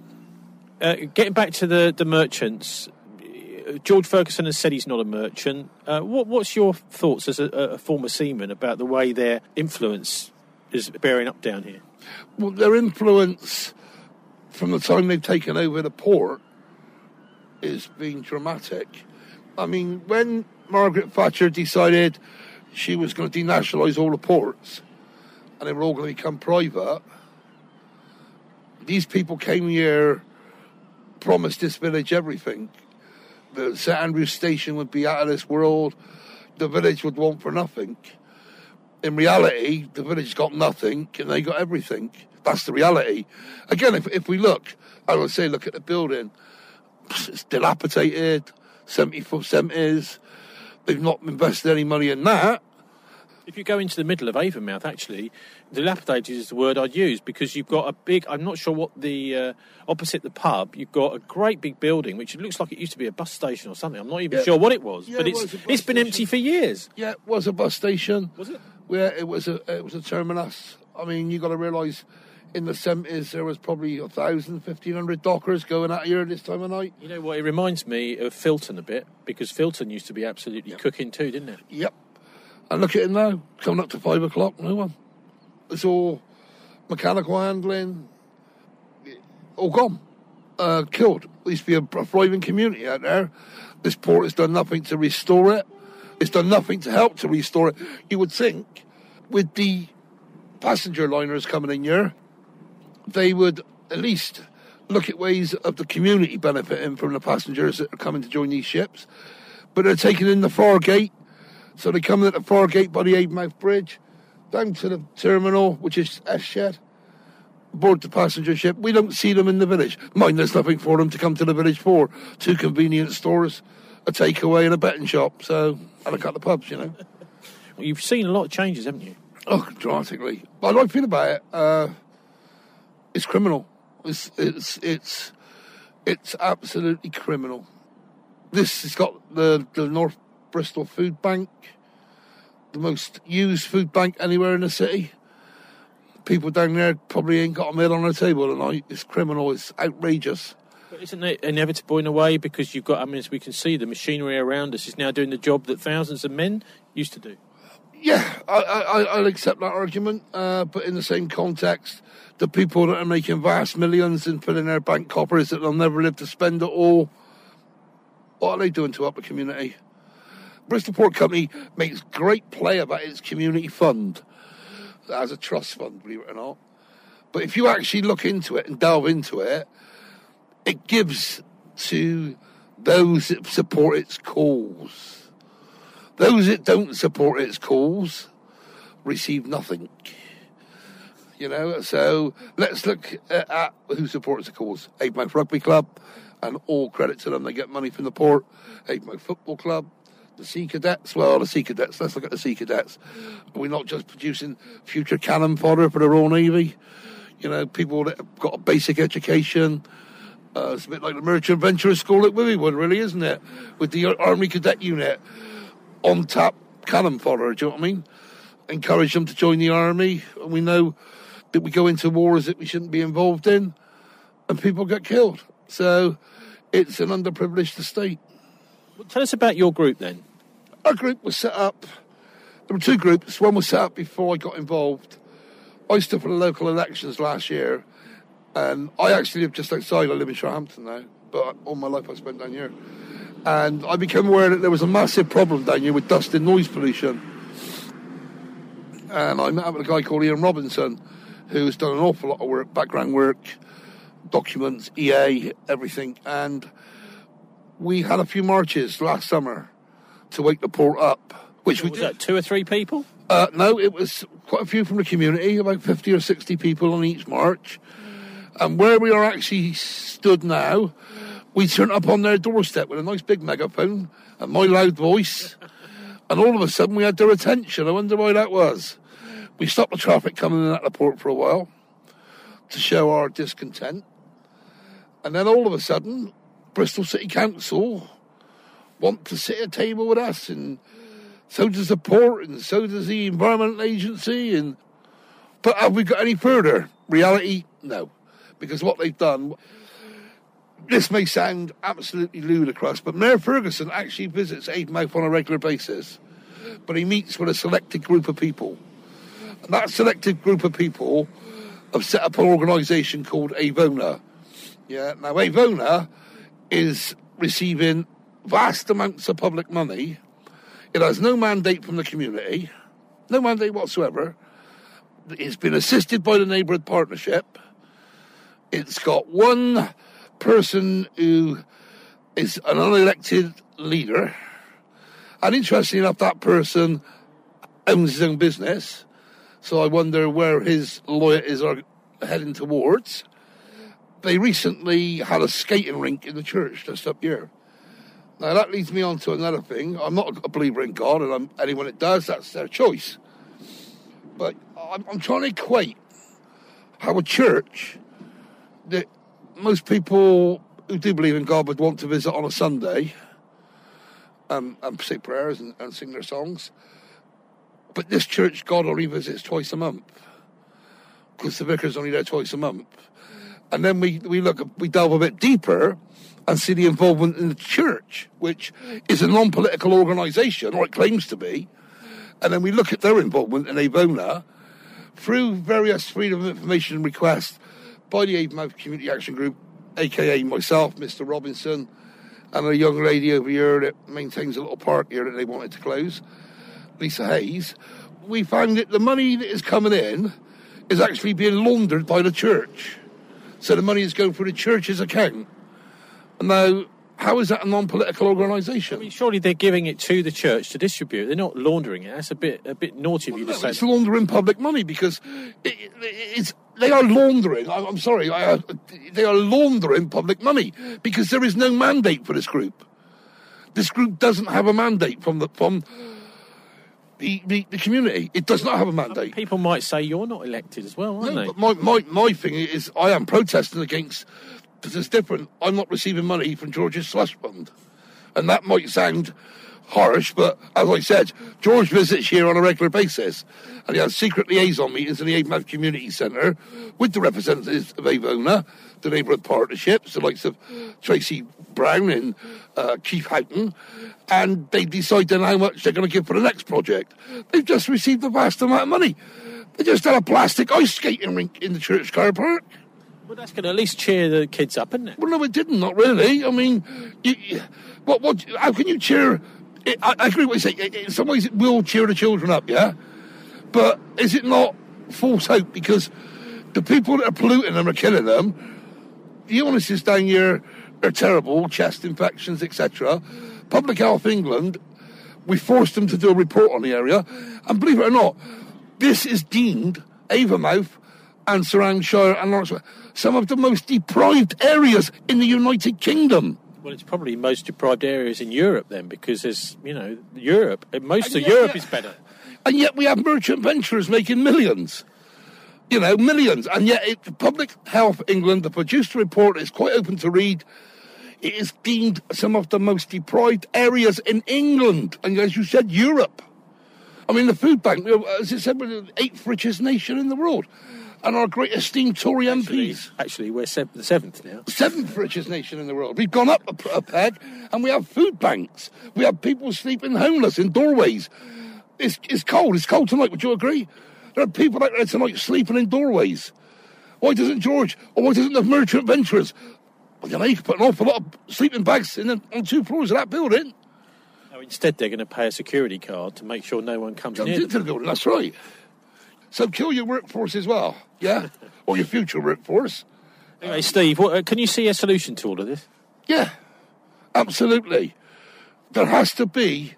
Uh, getting back to the, the merchants, George Ferguson has said he's not a merchant. Uh, what, what's your thoughts as a, a former seaman about the way their influence is bearing up down here? Well, their influence from the time they've taken over the port is being dramatic. I mean, when Margaret Thatcher decided she was going to denationalise all the ports and they were all going to become private, these people came here, promised this village everything. The St Andrews Station would be out of this world. The village would want for nothing. In reality, the village got nothing and they got everything. That's the reality. Again, if, if we look, I would say, look at the building. It's dilapidated, seventy-four seventies. They've not invested any money in that. If you go into the middle of Avonmouth, actually, dilapidated is the word I'd use, because you've got a big, I'm not sure what the, uh, opposite the pub, you've got a great big building, which looks like it used to be a bus station or something. I'm not even yeah. sure what it was, yeah, but it it's was it's been station. empty for years. Yeah, it was a bus station. Was it? Yeah, it was a, it was a terminus. I mean, you got to realise, in the seventies, there was probably one thousand, fifteen hundred dockers going out here this time of night. You know what, it reminds me of Filton a bit, because Filton used to be absolutely Yep. cooking too, didn't it? Yep. And look at it now, coming up to five o'clock, no one. It's all mechanical handling, all gone, uh, killed. There used to be a thriving community out there. This port has done nothing to restore it. It's done nothing to help to restore it. You would think, with the passenger liners coming in here, they would at least look at ways of the community benefiting from the passengers that are coming to join these ships. But they're taking in the far gate, so they come in at the far gate by the Avonmouth Bridge, down to the terminal, which is S-Shed, board the passenger ship. We don't see them in the village. Mind, there's nothing for them to come to the village for. Two convenience stores, a takeaway and a betting shop, so, and a couple of pubs, you know. Well, you've seen a lot of changes, haven't you? Oh, dramatically. But I feel about it, uh, it's criminal. It's, it's, it's, it's absolutely criminal. This has got the, the North Bristol Food Bank, the most used food bank anywhere in the city. People down there probably ain't got a meal on their table tonight. It's criminal. It's outrageous. But isn't it inevitable in a way, because you've got, I mean, as we can see, the machinery around us is now doing the job that thousands of men used to do? Yeah, I, I, I'll accept that argument, uh, but in the same context, the people that are making vast millions and putting their bank coffers that they'll never live to spend it all, what are they doing to help the community? Bristol Port Company makes great play about its community fund as a trust fund, believe it or not. But if you actually look into it and delve into it, it gives to those that support its cause. Those that don't support its cause receive nothing. You know, so let's look at, at who supports the cause. Avonmouth Rugby Club, and all credit to them, they get money from the port. Avonmouth Football Club, the Sea Cadets, well, the Sea Cadets, let's look at the Sea Cadets. Are we not just producing future cannon fodder for the Royal Navy? You know, people that have got a basic education. Uh, it's a bit like the Merchant Venturers School at Wimeywood, really, isn't it? With the Army Cadet Unit on tap cannon fodder, do you know what I mean? Encourage them to join the army, and we know that we go into wars that we shouldn't be involved in, and people get killed. So it's an underprivileged estate. Well, tell us about your group then. Our group was set up, there were two groups. One was set up before I got involved. I stood for the local elections last year, and I actually live just outside. I live in Sharhampton now, but all my life I spent down here. And I became aware that there was a massive problem down here with dust and noise pollution. And I met up with a guy called Ian Robinson, who's done an awful lot of work, background work, documents, E A, everything. And we had a few marches last summer to wake the port up, which we was did. that two or three people? Uh, no, it was quite a few from the community, about fifty or sixty people on each march. And where we are actually stood now, we turned up on their doorstep with a nice big megaphone and my loud voice. And all of a sudden we had their attention. I wonder why that was. We stopped the traffic coming in at the port for a while to show our discontent. And then all of a sudden, Bristol City Council want to sit at a table with us, and so does the port, and so does the Environment Agency. And but have we got any further? Reality, no. Because what they've done, this may sound absolutely ludicrous, but Mayor Ferguson actually visits Avonmouth on a regular basis. But he meets with a selected group of people. that selected group of people have set up an organisation called Avona. Yeah, now Avona is receiving vast amounts of public money. It has no mandate from the community, no mandate whatsoever. It's been assisted by the Neighbourhood Partnership. It's got one person who is an unelected leader. And interestingly enough, that person owns his own business. So I wonder where his loyalties are heading towards. They recently had a skating rink in the church just up here. Now, that leads me on to another thing. I'm not a believer in God, and I'm, anyone that does, that's their choice. But I'm, I'm trying to equate how a church that most people who do believe in God would want to visit on a Sunday um, and say prayers and, and sing their songs. But this church, God only visits twice a month because the vicar's only there twice a month. And then we, we look, we delve a bit deeper and see the involvement in the church, which is a non-political organisation, or it claims to be. And then we look at their involvement in Avona through various freedom of information requests by the Avonmouth Community Action Group, a k a myself, Mister Robinson, and a young lady over here that maintains a little park here that they wanted to close, Lisa Hayes. We found that the money that is coming in is actually being laundered by the church. So the money is going through the church's account. Now, how is that a non-political organisation? I mean, surely they're giving it to the church to distribute. They're not laundering it. That's a bit a bit naughty of you well, to no, say. It's laundering public money because it, it, it's they are laundering. I, I'm sorry, I, they are laundering public money because there is no mandate for this group. This group doesn't have a mandate from the from the, the, the community. It does not have a mandate. People might say you're not elected as well, aren't no, they? But my, my, my thing is I am protesting against, because it's different. I'm not receiving money from George's slush fund. And that might sound harsh, but as I said, George visits here on a regular basis. And he has secret liaison meetings in the Avonmouth Community Centre with the representatives of Avona, the Neighbourhood Partnerships, the likes of Tracy Brown and uh, Keith Houghton, and they decide then how much they're going to give for the next project. They've just received a vast amount of money. They just had a plastic ice skating rink in the church car park. Well, that's going to at least cheer the kids up, isn't it? Well, no, it didn't, not really. I mean, you, you, what, what, how can you cheer... It, I, I agree with what you say. In some ways, it will cheer the children up, yeah? But is it not false hope? Because the people that are polluting them are killing them. The illnesses down here are terrible, chest infections, et cetera. Public Health England, we forced them to do a report on the area. And believe it or not, this is deemed Avonmouth and Surround Shire and Lawrence, some of the most deprived areas in the United Kingdom. Well, it's probably most deprived areas in Europe then, because there's, you know, Europe, most And of yet, Europe yeah. is better. And yet we have merchant venturers making millions. You know, millions. And yet it, Public Health England, the produced report, is quite open to read. It is deemed some of the most deprived areas in England. And as you said, Europe. I mean, the food bank, as it said, we're the eighth richest nation in the world. And our great esteemed Tory M Ps. Actually, actually we're se- the seventh now. Seventh richest nation in the world. We've gone up a, a peg, and we have food banks. We have people sleeping homeless in doorways. It's, it's cold. It's cold tonight. Would you agree? There are people out there tonight sleeping in doorways. Why doesn't George, or why doesn't the merchant venturers? Well, you know, you can put an awful lot of sleeping bags in the, on two floors of that building. No, instead, they're going to pay a security card to make sure no one comes Comes near into the building. That's right. So kill your workforce as well, yeah? Or your future workforce. Anyway, Steve, what, uh, can you see a solution to all of this? Yeah, absolutely. There has to be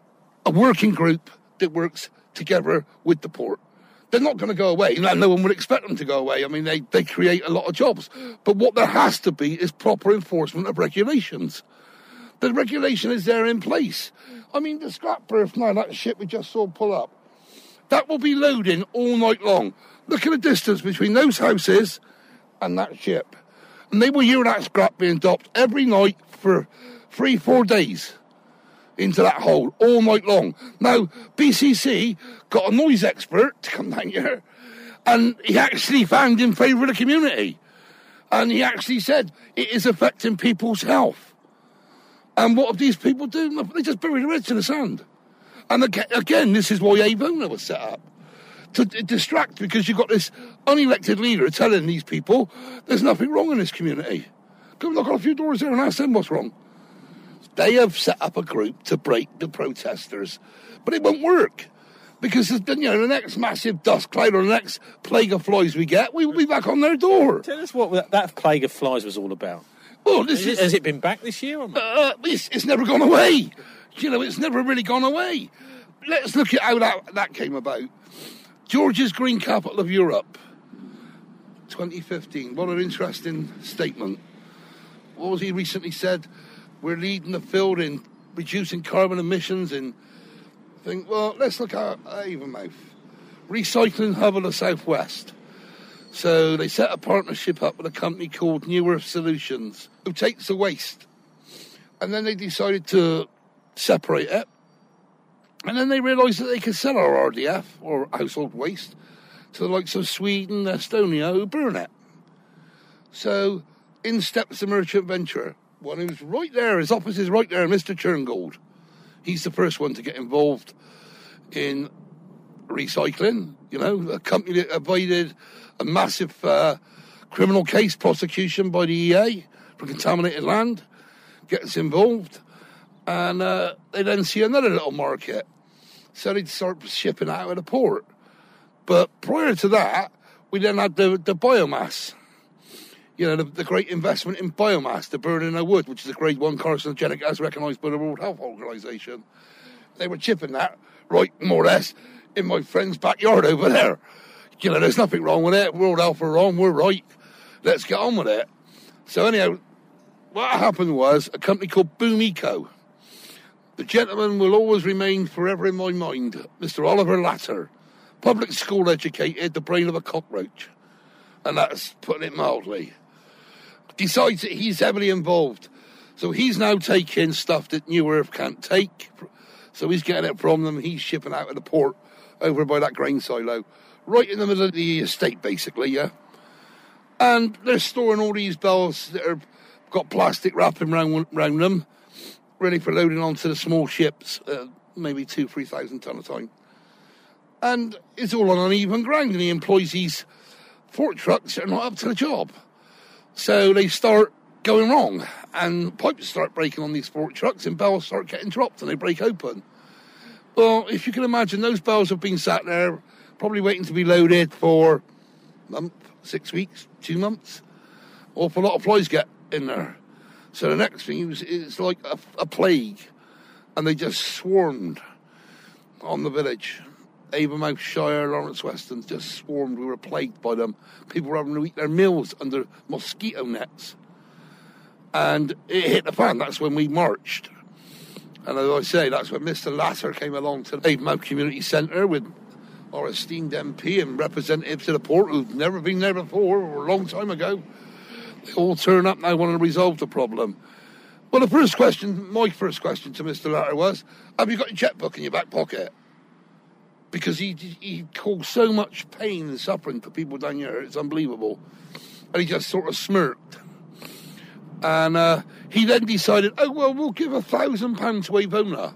a working group that works together with the port. They're not going to go away. No one would expect them to go away. I mean, they, they create a lot of jobs. But what there has to be is proper enforcement of regulations. The regulation is there in place. I mean, the scrap berth now, that ship we just saw pull up, that will be loading all night long. Look at the distance between those houses and that ship. And they will hear that scrap being dropped every night for three, four days into that hole, all night long. Now, B C C got a noise expert to come down here, and he actually found in favour of the community. And he actually said it is affecting people's health. And what have these people do? They just bury their heads in the sand. And again, this is why Avona was set up. to d- distract, because you've got this unelected leader telling these people there's nothing wrong in this community. Go knock on a few doors there and ask them what's wrong. They have set up a group to break the protesters, but it won't work, because you know, the next massive dust cloud or the next plague of flies we get, we will be back on their door. Tell us what that, that plague of flies was all about. Well, this has, is, it, has it been back this year or not? Uh, it's, it's never gone away. You know, it's never really gone away. Let's look at how that, that came about. Georgia's green capital of Europe, twenty fifteen. What an interesting statement. What was he recently said? We're leading the field in reducing carbon emissions and think, well, let's look at Avonmouth. Recycling hub of the Southwest. So they set a partnership up with a company called New Earth Solutions, who takes the waste. And then they decided to separate it. And then they realised that they could sell our R D F, or household waste, to the likes of Sweden, Estonia, who burn it. So in steps the merchant venture. One who's right there, his office is right there, Mister Cherngold. He's the first one to get involved in recycling. You know, a company that avoided a massive uh, criminal case prosecution by the E A for contaminated land, gets involved, and uh, they then see another little market. So they start shipping out of the port. But prior to that, we then had the, the biomass. You know, the, the great investment in biomass, the burning of wood, which is a grade one carcinogenic as recognised by the World Health Organisation. They were chipping that, right, more or less, in my friend's backyard over there. You know, there's nothing wrong with it. World Health are wrong, we're right. Let's get on with it. So anyhow, what happened was a company called Boom Eco. The gentleman will always remain forever in my mind, Mister Oliver Latter. Public school educated, the brain of a cockroach. And that's putting it mildly. Decides that he's heavily involved. So he's now taking stuff that New Earth can't take. So he's getting it from them. He's shipping out of the port over by that grain silo. Right in the middle of the estate, basically, yeah. And they're storing all these bales that have got plastic wrapping around, around them, ready for loading onto the small ships, uh, maybe two, three thousand ton a time. And it's all on uneven ground, and he employs these fork trucks that are not up to the job. So they start going wrong, and pipes start breaking on these fork trucks, and bales start getting dropped, and they break open. Well, if you can imagine, those bales have been sat there, probably waiting to be loaded for a month, six weeks, two months. Awful lot of flies get in there. So the next thing is it's like a, a plague, and they just swarmed on the village. Avonmouth Shire, Lawrence Weston just swarmed. We were plagued by them. People were having to eat their meals under mosquito nets. And it hit the fan. That's when we marched. And as I say, that's when Mister Latter came along to the Avonmouth Community Centre with our esteemed M P and representatives of the port who've never been there before, or a long time ago. They all turn up now, want to resolve the problem. Well, the first question, my first question to Mister Latter was, have you got your chequebook in your back pocket? Because he he caused so much pain and suffering for people down here, it's unbelievable. And he just sort of smirked. And uh, he then decided, oh, well, we'll give a thousand pounds to Avona.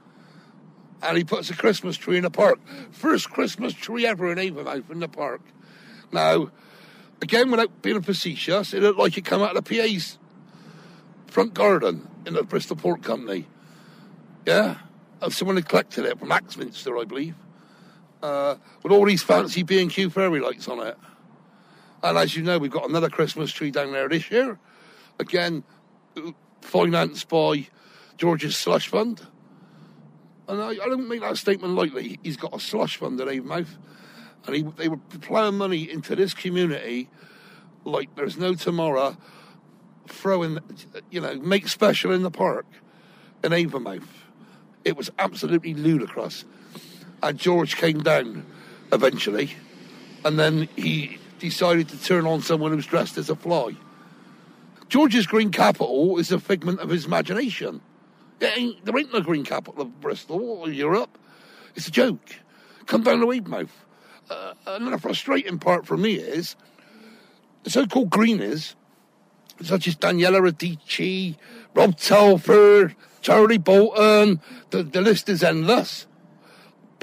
And he puts a Christmas tree in the park. First Christmas tree ever in Avonmouth in the park. Now, again, without being facetious, it looked like it came out of the P A's front garden in the Bristol Port Company. Yeah? And someone had collected it from Axminster, I believe. Uh, with all these fancy B and Q fairy lights on it. And as you know, we've got another Christmas tree down there this year. Again, financed by George's Slush Fund. And I, I don't make that statement lightly. He's got a slush fund at Avonmouth. And he, they were plowing money into this community like there's no tomorrow, throwing, you know, make special in the park in Avonmouth. It was absolutely ludicrous. And George came down eventually, and then he decided to turn on someone who's dressed as a fly. George's green capital is a figment of his imagination. It ain't, there ain't no green capital of Bristol or Europe. It's a joke. Come down to Avonmouth. Uh, another frustrating part for me is the so-called greenies, such as Daniela Radici, Rob Telford, Charlie Bolton, the, the list is endless.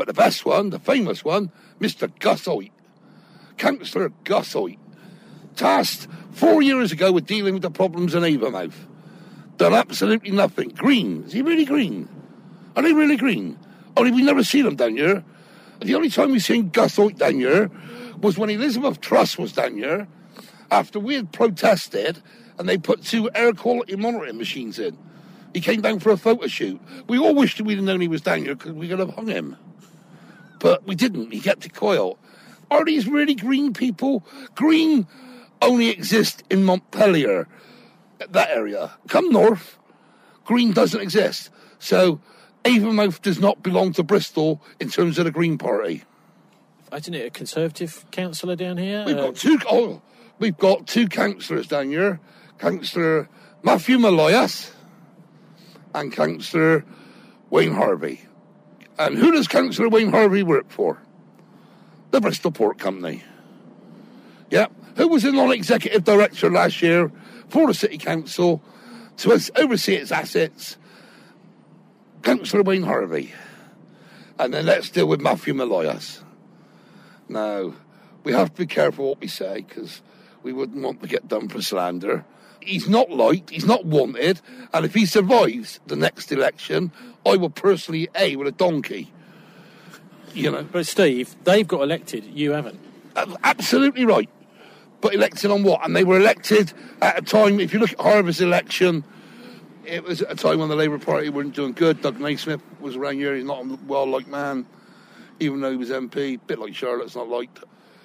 But the best one, the famous one, Mister Gus Hoyt, Councillor Gus Hoyt, tasked four years ago with dealing with the problems in Avonmouth. Done absolutely nothing. Green. Is he really green? Are they really green? Only we never seen them down here. The only time we seen Gus Hoyt down here was when Elizabeth Truss was down here after we had protested and they put two air quality monitoring machines in. He came down for a photo shoot. We all wished we'd have known he was down here because we could have hung him. But we didn't. He kept it quiet. Are these really green people? Green only exists in Montpellier, that area. Come north, green doesn't exist. So Avonmouth does not belong to Bristol in terms of the Green Party. Isn't it a Conservative councillor down here? We've uh, got two. Oh, we've got two councillors down here. Councillor Matthew Maloyas and Councillor Wayne Harvey. And who does Councillor Wayne Harvey work for? The Bristol Port Company. Yeah. Who was the non-executive director last year for the City Council to oversee its assets? Councillor Wayne Harvey. And then let's deal with Matthew Maloyas. Now, we have to be careful what we say, because we wouldn't want to get done for slander. He's not liked, he's not wanted, and if he survives the next election, I will personally A with a donkey. You know. But Steve, they've got elected, you haven't. Absolutely right. But elected on what? And they were elected at a time, if you look at Harvey's election, it was at a time when the Labour Party weren't doing good. Doug Naismith was around here, he's not a well-liked man, even though he was M P, a bit like Charlotte's not liked.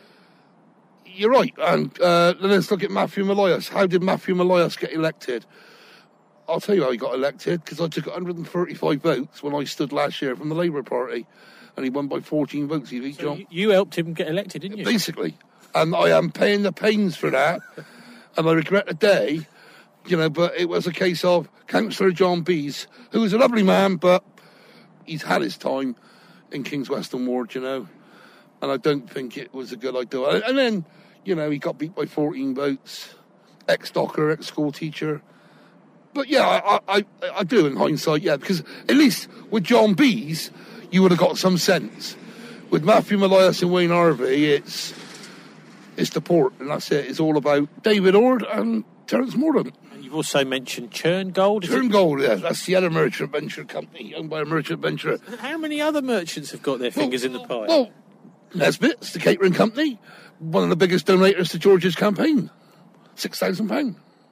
You're right, and uh, let's look at Matthew Maloyas. How did Matthew Maloyas get elected? I'll tell you how he got elected, because I took one hundred thirty-five votes when I stood last year from the Labour Party, and he won by fourteen votes. He beat So John. you, you helped him get elected, didn't you? Basically. And I am paying the pains for that, and I regret the day, you know, but it was a case of Councillor John Bees, who was a lovely man, but he's had his time in King's Weston Ward, you know, and I don't think it was a good idea. And then, you know, he got beat by fourteen votes, ex-docker, ex-school teacher. But yeah, I, I, I do in hindsight, yeah, because at least with John Bees, you would have got some sense. With Matthew Maloyas and Wayne Harvey, it's it's the port, and that's it. It's all about David Ord and Terence Mordaunt. And you've also mentioned Churn Gold. is Churn it? Gold, yeah, that's the other merchant venture company owned by a merchant venturer. How many other merchants have got their fingers well, in the pie? Well, Nesbitt's the catering company, one of the biggest donators to George's campaign, six thousand pounds.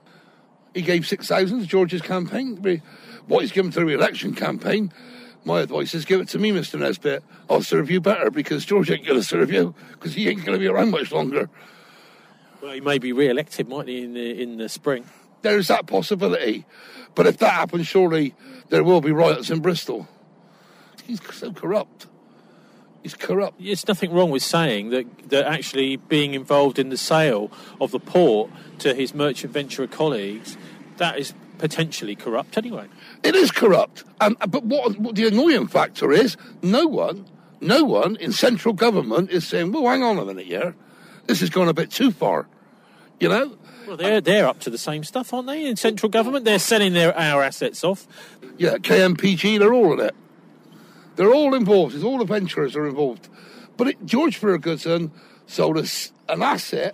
He gave six thousand pounds to George's campaign. What he's given to the re-election campaign, my advice is give it to me, Mister Nesbitt. I'll serve you better, because George ain't going to serve you, because he ain't going to be around much longer. Well, he may be re-elected, mightn't he, in the, in the spring? There's that possibility. But if that happens, surely there will be riots in Bristol. He's so corrupt. He's corrupt. There's nothing wrong with saying that, that actually being involved in the sale of the port to his merchant venturer colleagues, that is potentially corrupt anyway. It is corrupt. Um, but what, what the annoying factor is, no one, no one in central government is saying, well, hang on a minute here, this has gone a bit too far, you know? Well, they're, they're up to the same stuff, aren't they, in central government? They're selling their our assets off. Yeah, K M P G, they're all in it. They're all involved. It's all the venturers are involved. But it, George Ferguson sold us an asset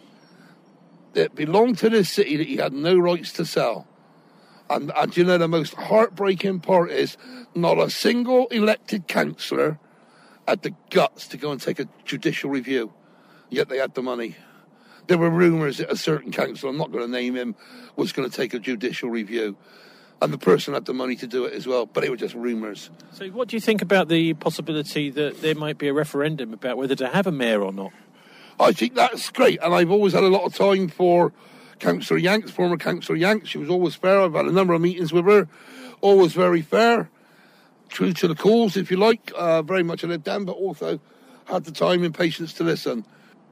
that belonged to this city that he had no rights to sell. And, and you know, the most heartbreaking part is not a single elected councillor had the guts to go and take a judicial review, yet they had the money. There were rumours that a certain councillor, I'm not going to name him, was going to take a judicial review. And the person had the money to do it as well, but they were just rumours. So what do you think about the possibility that there might be a referendum about whether to have a mayor or not? I think that's great, and I've always had a lot of time for Councillor Yanks, former Councillor Yanks. She was always fair. I've had a number of meetings with her, always very fair, true to the cause, if you like. Uh, very much a Lib Dem, but also had the time and patience to listen.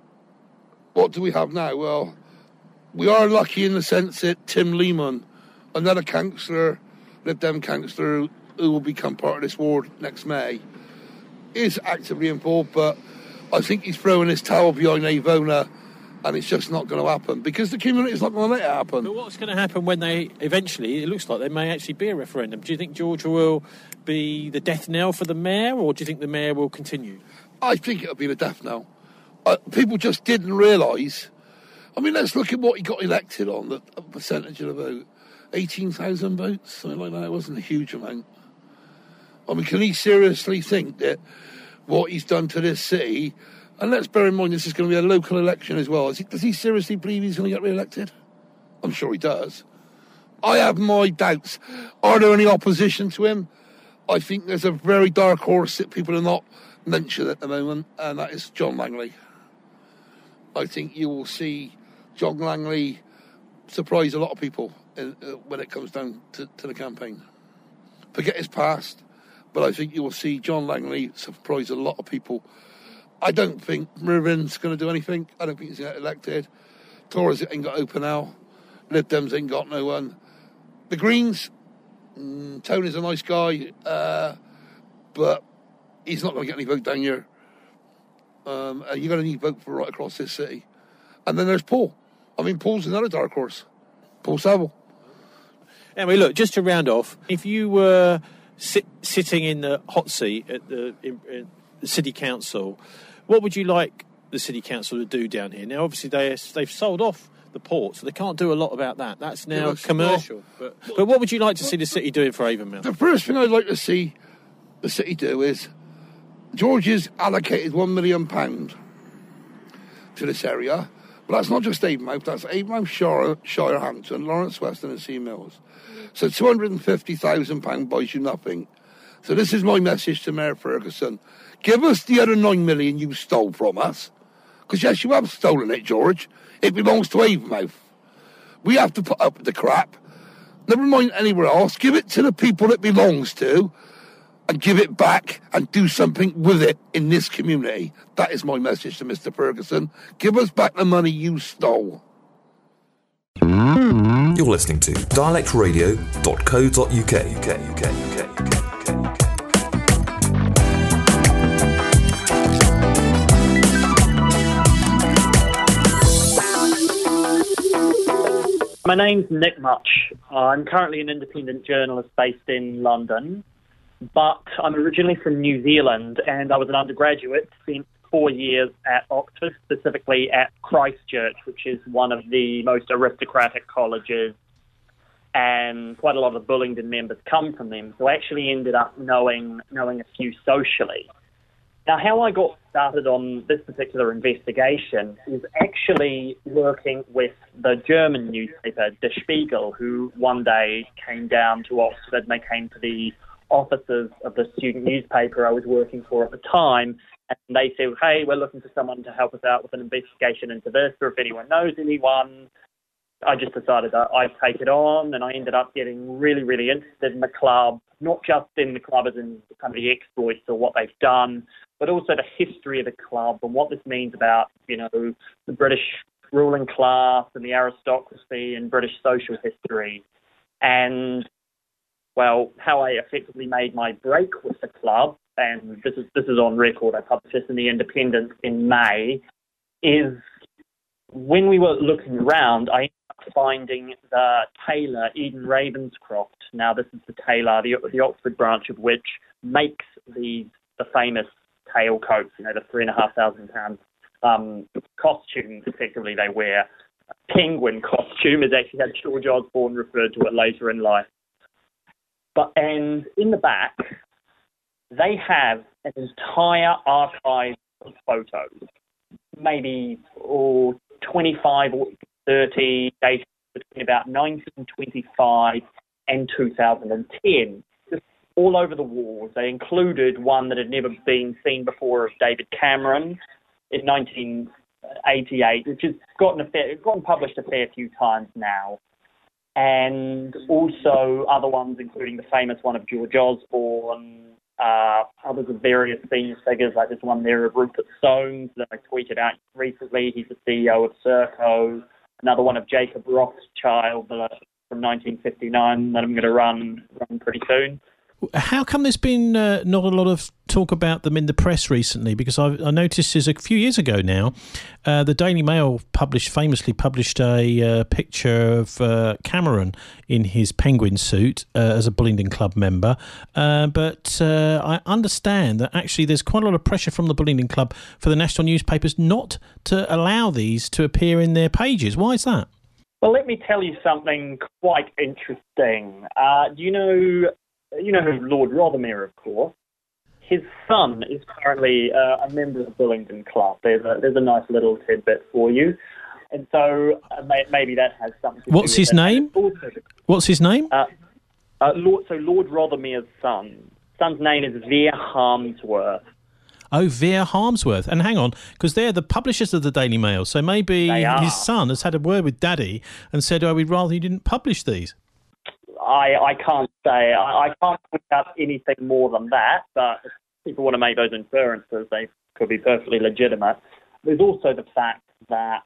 What do we have now? Well, we are lucky in the sense that Tim Lehman, another councillor, Lib Dem councillor, who will become part of this ward next May, is actively involved, but I think he's throwing his towel behind Avona And it's just not going to happen because the community is not going to let it happen. But what's going to happen when they eventually, it looks like there may actually be a referendum? Do you think George will be the death knell for the mayor, or do you think the mayor will continue? I think it'll be the death knell. Uh, people just didn't realise. I mean, let's look at what he got elected on, the a percentage of about eighteen thousand votes, something like that. It wasn't a huge amount. I mean, can he seriously think that what he's done to this city... And let's bear in mind this is going to be a local election as well. He, does he seriously believe he's going to get re-elected? I'm sure he does. I have my doubts. Are there any opposition to him? I think there's a very dark horse that people are not mentioned at the moment, and that is John Langley. I think you will see John Langley surprise a lot of people in, uh, when it comes down to, to the campaign. Forget his past, but I think you will see John Langley surprise a lot of people. I don't think Mervyn's going to do anything. I don't think he's going to get elected. Tories ain't got open now. Lib Dems ain't got no one. The Greens, mm, Tony's a nice guy, uh, but he's not going to get any vote down here. Um, and you're going to need vote for right across this city. And then there's Paul. I mean, Paul's another dark horse. Paul Saville. Anyway, look, just to round off, if you were sit, sitting in the hot seat at the, in, in the City Council, what would you like the City Council to do down here? Now, obviously, they, they've sold off the port, so they can't do a lot about that. That's now yes, commercial. well, but, but what would you like to see the city doing for Avonmouth? The first thing I'd like to see the city do is George has allocated one million pounds to this area. But that's not just Avonmouth, that's Avonmouth, Shire, Shirehampton, Lawrence Weston and Sea Mills. So two hundred fifty thousand pounds buys you nothing. So this is my message to Mayor Ferguson. Give us the other nine million you stole from us. Because yes, you have stolen it, George. It belongs to Avonmouth. We have to put up with the crap. Never mind anywhere else. Give it to the people it belongs to and give it back and do something with it in this community. That is my message to Mister Ferguson. Give us back the money you stole. You're listening to dialect radio dot co dot uk. U K, U K, U K, U K. My name's Nick Much. I'm currently an independent journalist based in London, but I'm originally from New Zealand, and I was an undergraduate, spent four years at Oxford, specifically at Christchurch, which is one of the most aristocratic colleges, and quite a lot of the Bullingdon members come from them. So I actually ended up knowing knowing a few socially. Now, how I got started on this particular investigation is actually working with the German newspaper, Der Spiegel, who one day came down to Oxford, and they came to the offices of the student newspaper I was working for at the time, and they said, hey, we're looking for someone to help us out with an investigation into this, or if anyone knows anyone. I just decided that I'd take it on, and I ended up getting really, really interested in the club, not just in the club as in kind of the exploits or what they've done, but also the history of the club and what this means about, you know, the British ruling class and the aristocracy and British social history. And, well, how I effectively made my break with the club, and this is this is on record, I published this in The Independent in May, is when we were looking around, I ended up finding the tailor, Eden Ravenscroft. Now, this is the tailor, the, the Oxford branch of which makes these the famous tailcoats, you know, the three and a half thousand pound um, costumes effectively they wear. A penguin costume is actually how George Osborne referred to it later in life. But and in the back, they have an entire archive of photos, maybe oh, twenty-five or thirty, dated between about nineteen twenty-five and two thousand ten. All over the walls. They included one that had never been seen before of David Cameron in nineteen eighty-eight, which has gotten, a fair, gotten published a fair few times now. And also other ones, including the famous one of George Osborne, uh, others of various senior figures, like this one there of Rupert Soames that I tweeted out recently. He's the C E O of Serco. Another one of Jacob Rothschild uh, from nineteen fifty-nine that I'm going to run run pretty soon. How come there's been uh, not a lot of talk about them in the press recently? Because I, I noticed is a few years ago now, uh, the Daily Mail published famously published a uh, picture of uh, Cameron in his penguin suit uh, as a Bullingdon Club member. Uh, but uh, I understand that actually there's quite a lot of pressure from the Bullingdon Club for the national newspapers not to allow these to appear in their pages. Why is that? Well, let me tell you something quite interesting. Uh, do you know... You know who Lord Rothermere, of course. His son is currently uh, a member of the Bullingdon Club. There's a, there's a nice little tidbit for you. And so uh, may, maybe that has something to What's do with his name? Also, What's his name? Uh, uh, Lord, so Lord Rothermere's son. Son's name is Vere Harmsworth. Oh, Vere Harmsworth. And hang on, because they're the publishers of the Daily Mail, so maybe his son has had a word with Daddy and said, oh, we'd rather he didn't publish these. I, I can't say. I, I can't point out anything more than that, but if people want to make those inferences, they could be perfectly legitimate. There's also the fact that,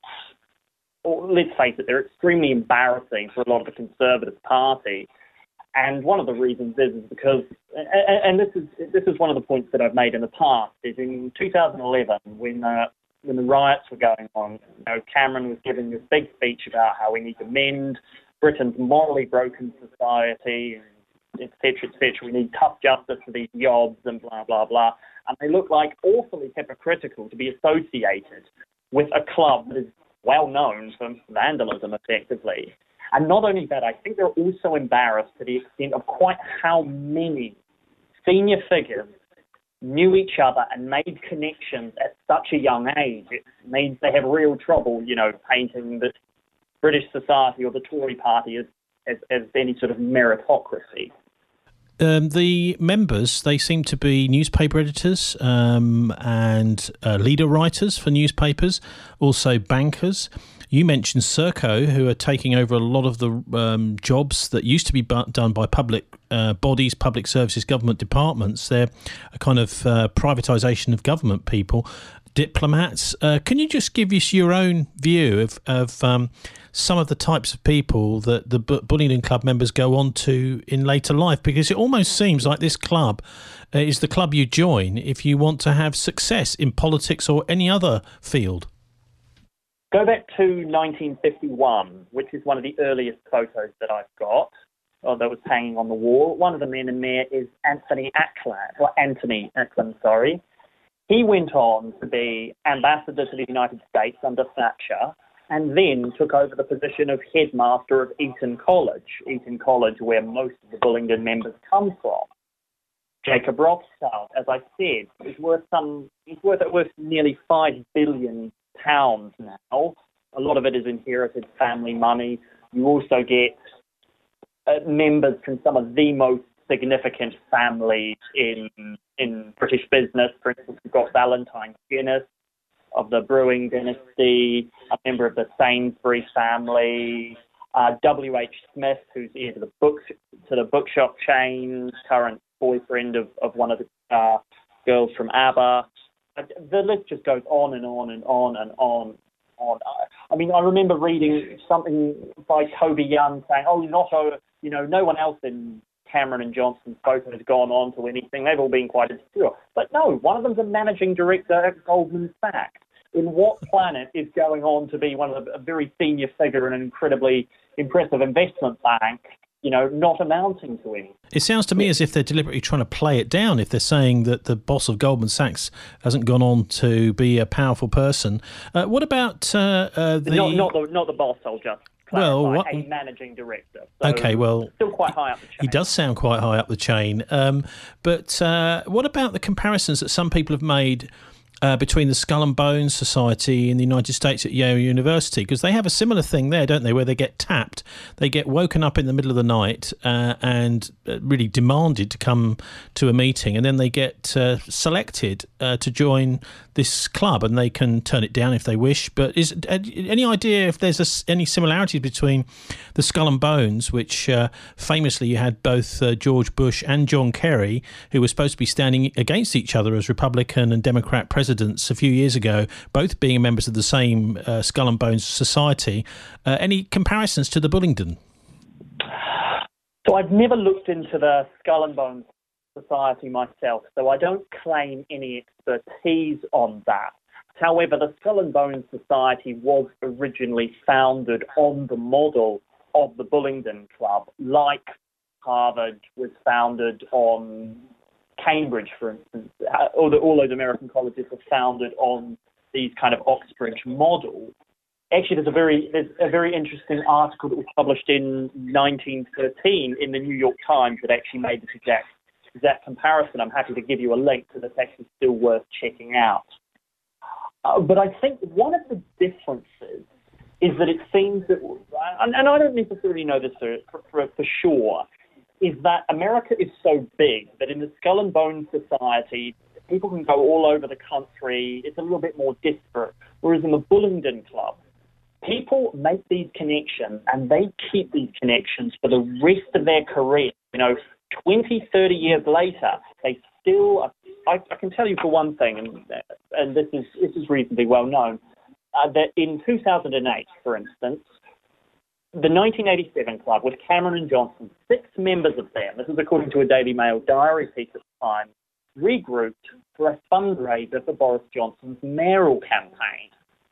or let's face it, they're extremely embarrassing for a lot of the Conservative Party. And one of the reasons is, is because, and, and this is this is one of the points that I've made in the past, is in two thousand eleven, when uh, when the riots were going on, you know, Cameron was giving this big speech about how we need to mend Britain's morally broken society, et cetera, et cetera. We need tough justice for these yobs and blah, blah, blah. And they look like awfully hypocritical to be associated with a club that is well known for vandalism, effectively. And not only that, I think they're also embarrassed to the extent of quite how many senior figures knew each other and made connections at such a young age. It means they have real trouble, you know, painting this British society or the Tory party as, as, as any sort of meritocracy. Um, the members, they seem to be newspaper editors um, and uh, leader writers for newspapers, also bankers. You mentioned Serco, who are taking over a lot of the um, jobs that used to be bu- done by public uh, bodies, public services, government departments. They're a kind of uh, privatisation of government people. Diplomats. Uh, can you just give us your own view of, of um, some of the types of people that the B- Bullingdon Club members go on to in later life? Because it almost seems like this club uh, is the club you join if you want to have success in politics or any other field. Go back to nineteen fifty-one, which is one of the earliest photos that I've got, or that was hanging on the wall. One of the men in there is Anthony Ackland, or Anthony Ackland, sorry. He went on to be ambassador to the United States under Thatcher, and then took over the position of headmaster of Eton College, Eton College where most of the Bullingdon members come from. Jacob Rothschild, as I said, is worth some. He's worth worth nearly five billion pounds now. A lot of it is inherited family money. You also get uh, members from some of the most significant families in in British business. For instance, we've got Valentine Guinness of the brewing dynasty, a member of the Sainsbury family, uh, W H Smith, who's heir to the book to the bookshop chain, current boyfriend of, of one of the uh, girls from ABBA. The list just goes on and on and on and on. on. I mean, I remember reading something by Toby Young saying, "Oh, not a, you know, no one else in Cameron and Johnson's photo has gone on to anything. They've all been quite obscure." But no, one of them's a managing director at Goldman Sachs. In what planet is going on to be one of the, a very senior figure in an incredibly impressive investment bank, you know, not amounting to anything? It sounds to me as if they're deliberately trying to play it down if they're saying that the boss of Goldman Sachs hasn't gone on to be a powerful person. Uh, what about uh, uh, the... Not, not the... Not the boss, I'll just clarify. Well, what... A managing director. So okay, well... Still quite high up the chain. He does sound quite high up the chain. Um, but uh, what about the comparisons that some people have made Uh, between the Skull and Bones Society in the United States at Yale University, because they have a similar thing there, don't they, where they get tapped, they get woken up in the middle of the night uh, and uh, really demanded to come to a meeting, and then they get uh, selected uh, to join this club, and they can turn it down if they wish. But is uh, any idea if there's a, any similarities between the Skull and Bones, which uh, famously you had both uh, George Bush and John Kerry, who were supposed to be standing against each other as Republican and Democrat presidents a few years ago, both being members of the same uh, Skull and Bones Society. Uh, any comparisons to the Bullingdon? So I've never looked into the Skull and Bones Society myself, so I don't claim any expertise on that. However, the Skull and Bones Society was originally founded on the model of the Bullingdon Club, like Harvard was founded on Cambridge, for instance. All, the, all those American colleges were founded on these kind of Oxbridge models. Actually, there's a very there's a very interesting article that was published in nineteen thirteen in the New York Times that actually made this exact exact comparison. I'm happy to give you a link because it's actually still worth checking out. Uh, but I think one of the differences is that it seems that, and, and I don't necessarily know this for, for, for sure, is that America is so big that in the Skull and Bones Society, people can go all over the country. It's a little bit more disparate. Whereas in the Bullingdon Club, people make these connections and they keep these connections for the rest of their career. You know, twenty, thirty years later, they still, I, I can tell you for one thing, and, and this is this is reasonably well known, uh, that in two thousand eight, for instance, the nineteen eighty-seven club with Cameron and Johnson, six members of them, this is according to a Daily Mail diary piece at the time, regrouped for a fundraiser for Boris Johnson's mayoral campaign.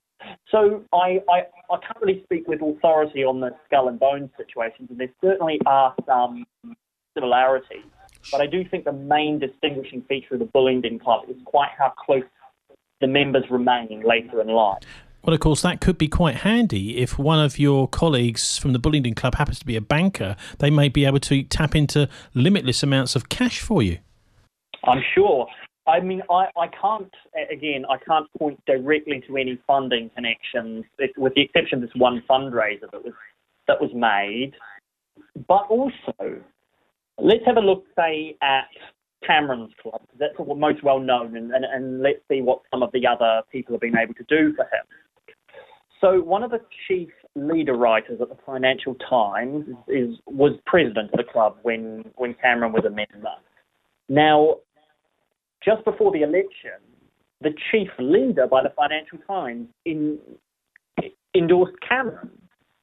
So I, I, I can't really speak with authority on the Skull and Bones situations, and there certainly are some similarities. But I do think the main distinguishing feature of the Bullingdon Club is quite how close the members remain later in life. Well, of course, that could be quite handy. If one of your colleagues from the Bullingdon Club happens to be a banker, they may be able to tap into limitless amounts of cash for you. I'm sure. I mean, I, I can't, again, I can't point directly to any funding connections, with the exception of this one fundraiser that was that was made. But also, let's have a look, say, at Cameron's club. That's what most well known, and, and, and let's see what some of the other people have been able to do for him. So one of the chief leader writers at the Financial Times is, is was president of the club when, when Cameron was a member. Now, just before the election, the chief leader by the Financial Times in, endorsed Cameron.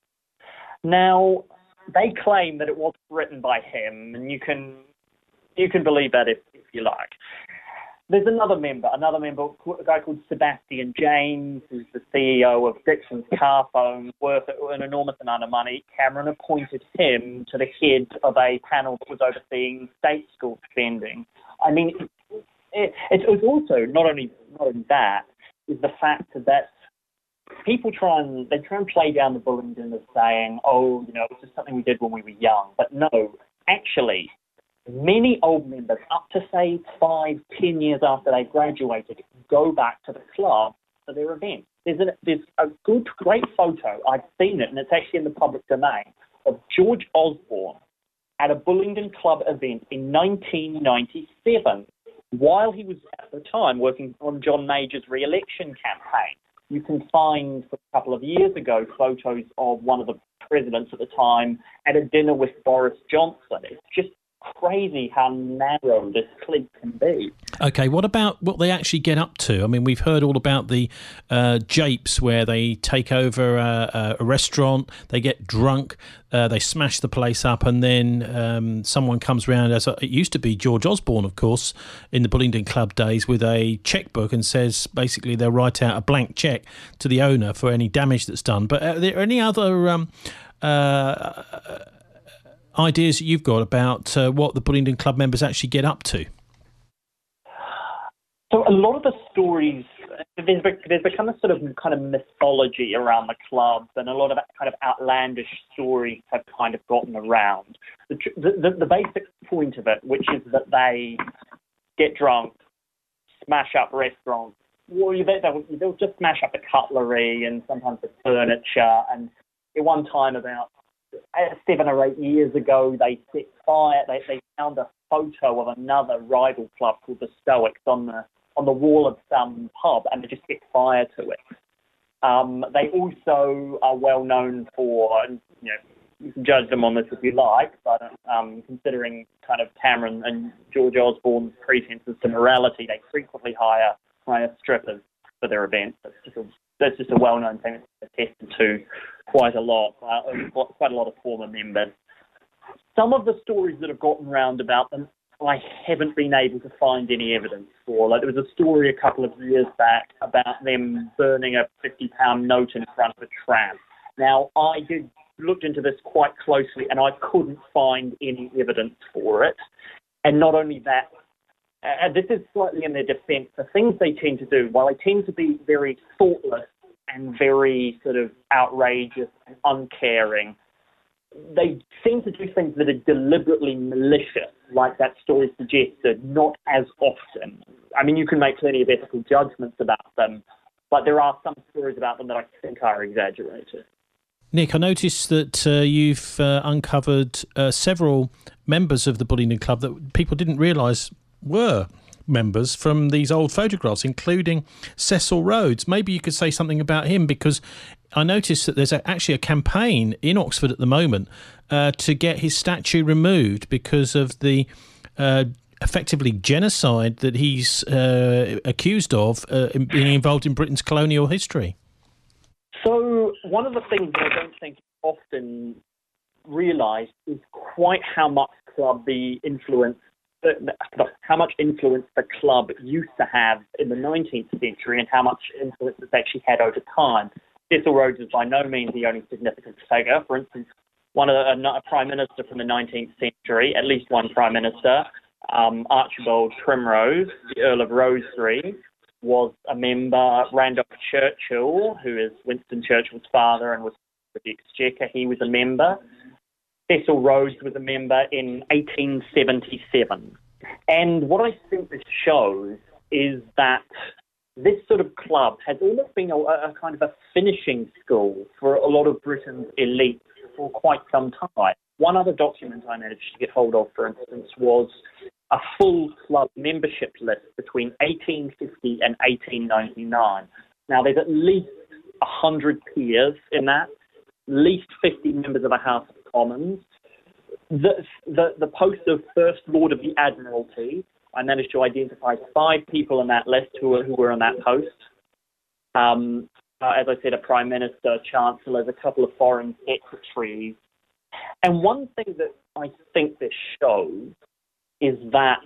Now, they claim that it wasn't written by him, and you can you can believe that if, if you like. There's another member, another member, a guy called Sebastian James, who's the C E O of Dixon's Car Phone, worth an enormous amount of money. Cameron appointed him to the head of a panel that was overseeing state school spending. I mean, it, it, it was also, not only, not only that, is the fact that people try and, they try and play down the Bullingdon as saying, oh, you know, it's just something we did when we were young. But no, actually, many old members, up to, say, five, ten years after they graduated, go back to the club for their events. There's a, there's a good, great photo. I've seen it, and it's actually in the public domain, of George Osborne at a Bullingdon Club event in nineteen ninety-seven, while he was, at the time, working on John Major's re-election campaign. You can find, a couple of years ago, photos of one of the presidents at the time at a dinner with Boris Johnson. It's just crazy how narrow this clique can be. Okay, what about what they actually get up to? I mean, we've heard all about the uh, japes where they take over a, a restaurant, they get drunk, uh, they smash the place up, and then um, someone comes around, as it used to be George Osborne, of course, in the Bullingdon Club days, with a checkbook and says basically they'll write out a blank cheque to the owner for any damage that's done. But are there any other Um, uh, ideas that you've got about uh, what the Bullingdon Club members actually get up to? So a lot of the stories, there's, there's become a sort of kind of mythology around the club, and a lot of kind of outlandish stories have kind of gotten around. The, the, the basic point of it, which is that they get drunk, smash up restaurants, well, you bet they'll, they'll just smash up the cutlery and sometimes the furniture. And at one time, about seven or eight years ago, they set fire. They, they found a photo of another rival club called the Stoics on the on the wall of some pub, and they just set fire to it. Um, they also are well known for, and you know, you can judge them on this if you like, but um, considering kind of Cameron and George Osborne's pretenses to morality, they frequently hire hire strippers for their events. That's just a, that's just a well-known thing that's attested to quite a lot, uh, quite a lot of former members. Some of the stories that have gotten round about them I haven't been able to find any evidence for. Like, there was a story a couple of years back about them burning a fifty pound note in front of a tram. Now, I did looked into this quite closely, and I couldn't find any evidence for it. And not only that, uh, this is slightly in their defence. The things they tend to do, while they tend to be very thoughtless and very sort of outrageous and uncaring, they seem to do things that are deliberately malicious, like that story suggested, not as often. I mean, you can make plenty of ethical judgments about them, but there are some stories about them that I think are exaggerated. Nick, I noticed that uh, you've uh, uncovered uh, several members of the Bullingdon Club that people didn't realise were members from these old photographs, including Cecil Rhodes. Maybe you could say something about him, because I noticed that there's a, actually a campaign in Oxford at the moment uh, to get his statue removed because of the uh, effectively genocide that he's uh, accused of uh, in being involved in Britain's colonial history. So one of the things that I don't think is often realised is quite how much club the influence, how much influence the club used to have in the nineteenth century and how much influence it's actually had over time. Cecil Rhodes is by no means the only significant figure. For instance, one of the, a prime minister from the nineteenth century, at least one prime minister, um, Archibald Primrose, the Earl of Rosebery, was a member. Randolph Churchill, who is Winston Churchill's father and was with the Exchequer, he was a member. Cecil Rhodes was a member in eighteen seventy-seven. And what I think this shows is that this sort of club has almost been a, a kind of a finishing school for a lot of Britain's elites for quite some time. One other document I managed to get hold of, for instance, was a full club membership list between eighteen fifty and eighteen ninety-nine. Now, there's at least one hundred peers in that, at least fifty members of the House of Commons. The, the, the post of First Lord of the Admiralty, I managed to identify five people in that list who were, who were on that post. Um, uh, as I said, a Prime Minister, Chancellors, a couple of foreign secretaries. And one thing that I think this shows is that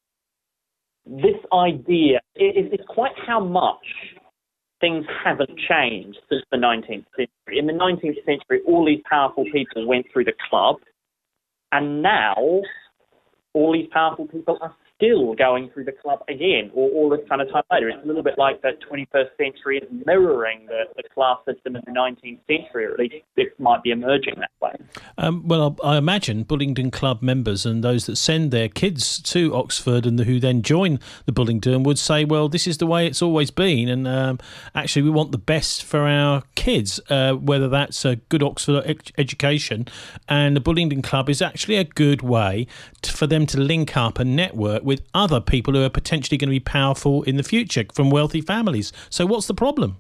this idea is, is quite how much things haven't changed since the nineteenth century. In the nineteenth century, all these powerful people went through the club, and now all these powerful people are still going through the club again, or all this kind of time later. It's a little bit like the twenty-first century is mirroring the, the class system in the nineteenth century, or at least it might be emerging that way. Um, well, I imagine Bullingdon Club members and those that send their kids to Oxford and the, who then join the Bullingdon would say, well, this is the way it's always been, and um, actually we want the best for our kids, uh, whether that's a good Oxford ed- education, and the Bullingdon Club is actually a good way to, for them to link up and network with other people who are potentially going to be powerful in the future from wealthy families. So what's the problem?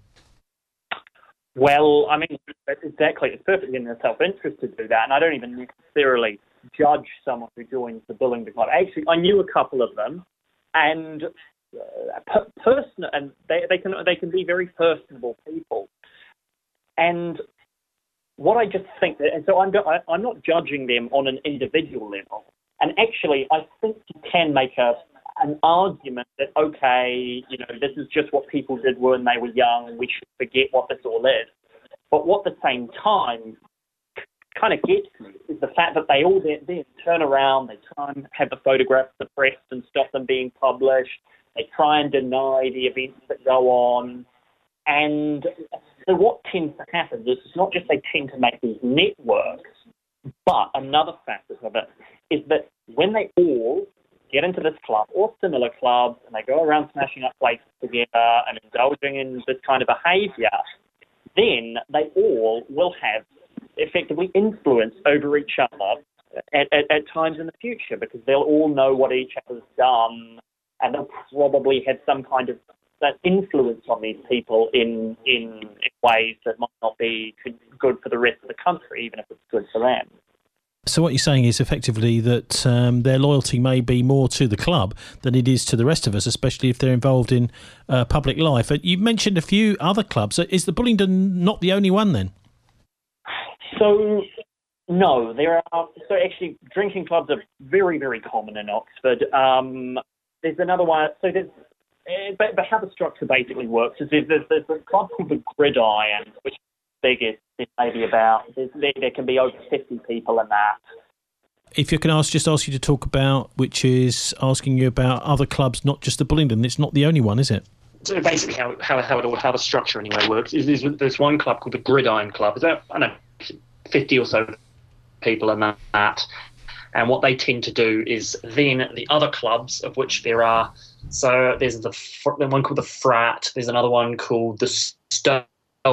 Well, I mean, exactly. It's perfectly in their self-interest to do that, and I don't even necessarily judge someone who joins the Bullingdon Club. Actually, I knew a couple of them, and uh, per- person, and they, they can they can be very personable people. And what I just think, that, and so I'm I, I'm not judging them on an individual level. And actually, I think you can make a an argument that, okay, you know, this is just what people did when they were young, and we should forget what this all is. But what at the same time kind of gets me is the fact that they all then, then turn around, they try and have the photographs suppressed and stop them being published. They try and deny the events that go on. And so what tends to happen is it's not just they tend to make these networks, but another factor of it is that when they all get into this club or similar clubs and they go around smashing up places together and indulging in this kind of behaviour, then they all will have effectively influence over each other at, at, at times in the future, because they'll all know what each other's done, and they'll probably have some kind of that influence on these people in, in in ways that might not be good for the rest of the country, even if it's good for them. So what you're saying is effectively that um, their loyalty may be more to the club than it is to the rest of us, especially if they're involved in uh, public life. You mentioned a few other clubs. Is the Bullingdon not the only one then? So No, there are, so actually drinking clubs are very, very common in Oxford. Um, there's another one, so there's, uh, but, but how the structure basically works is there's, there's, there's a club called the Gridiron, which is the biggest, it's maybe about, there, there can be over fifty people in that. If you can ask, just ask you to talk about, which is asking you about other clubs, not just the Bullingdon. It's not the only one, is it? So basically how, how, how, it all, how the structure anyway works is there's, there's one club called the Gridiron Club. Is that, I don't know, fifty or so people in that, and what they tend to do is then the other clubs, of which there are, so there's the one called the Frat, there's another one called the Stoics.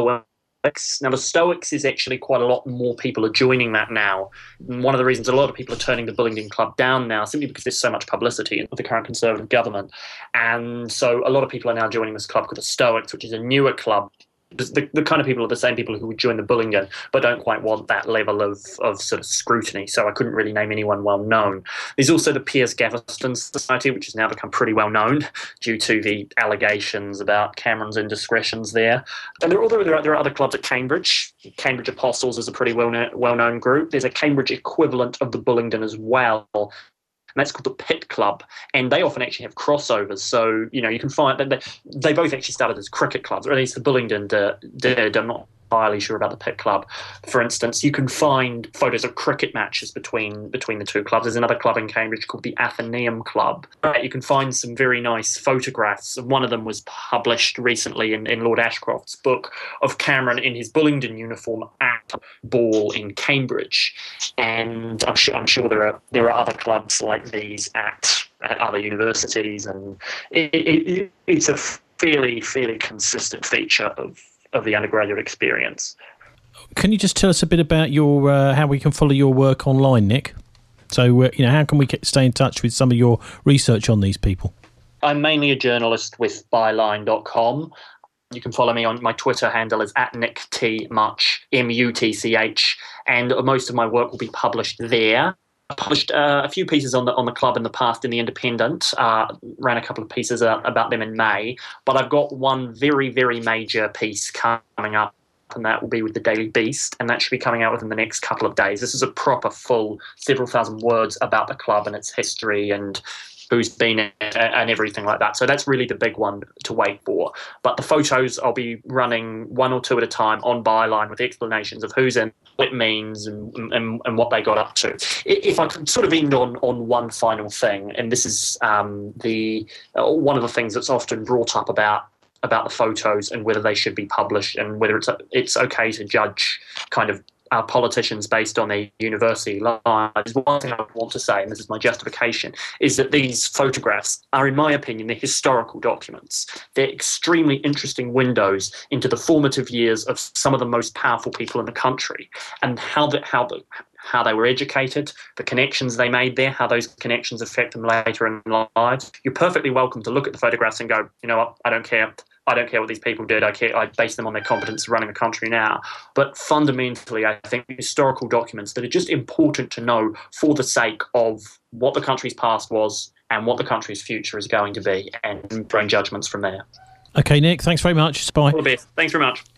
Now the Stoics is actually quite a lot more people are joining that now. And one of the reasons a lot of people are turning the Bullingdon Club down now, simply because there's so much publicity with the current Conservative government, and so a lot of people are now joining this club called the Stoics, which is a newer club. The, the kind of people are the same people who would join the Bullingdon, but don't quite want that level of, of sort of scrutiny. So I couldn't really name anyone well known. There's also the Piers Gaveston Society, which has now become pretty well known due to the allegations about Cameron's indiscretions there. And there are, there are, there are other clubs at Cambridge. Cambridge Apostles is a pretty well known, well known group. There's a Cambridge equivalent of the Bullingdon as well. And that's called the Pit Club, and they often actually have crossovers. So, you know, you can find that they, they both actually started as cricket clubs, or at least the Bullingdon did. I'm not entirely sure about the Pit Club. For instance, you can find photos of cricket matches between between the two clubs. There's another club in Cambridge called the Athenaeum Club. Right, you can find some very nice photographs. One of them was published recently in, in Lord Ashcroft's book of Cameron in his Bullingdon uniform at a ball in Cambridge. And I'm sure, I'm sure there are there are other clubs like these at, at other universities, and it, it, it's a fairly fairly consistent feature of of the undergraduate experience. Can you just tell us a bit about your uh, how we can follow your work online, Nick? So, uh, you know, how can we get, stay in touch with some of your research on these people? I'm mainly a journalist with byline dot com. You can follow me on my Twitter handle is at Nick T Much, M U T C H, and most of my work will be published there. I published uh, a few pieces on the on the club in the past in The Independent, uh, ran a couple of pieces uh, about them in May, but I've got one very, very major piece coming up, and that will be with the Daily Beast, and that should be coming out within the next couple of days. This is a proper full several thousand words about the club and its history and who's been in it and everything like that. So that's really the big one to wait for. But the photos, I'll be running one or two at a time on Byline with explanations of who's in, what it means, and, and, and what they got up to. If I could sort of end on, on one final thing, and this is um, the uh, one of the things that's often brought up about about the photos and whether they should be published and whether it's it's okay to judge kind of our politicians based on their university lives. One thing I would want to say, and this is my justification, is that these photographs are, in my opinion, they're historical documents. They're extremely interesting windows into the formative years of some of the most powerful people in the country and how the, how the, how they were educated, the connections they made there, how those connections affect them later in lives. You're perfectly welcome to look at the photographs and go, you know what, I don't care. I don't care what these people did. I care. I base them on their competence running the country now. But fundamentally, I think historical documents that are just important to know for the sake of what the country's past was and what the country's future is going to be, and bring judgments from there. Okay, Nick, thanks very much. Bye. All the best. Thanks very much.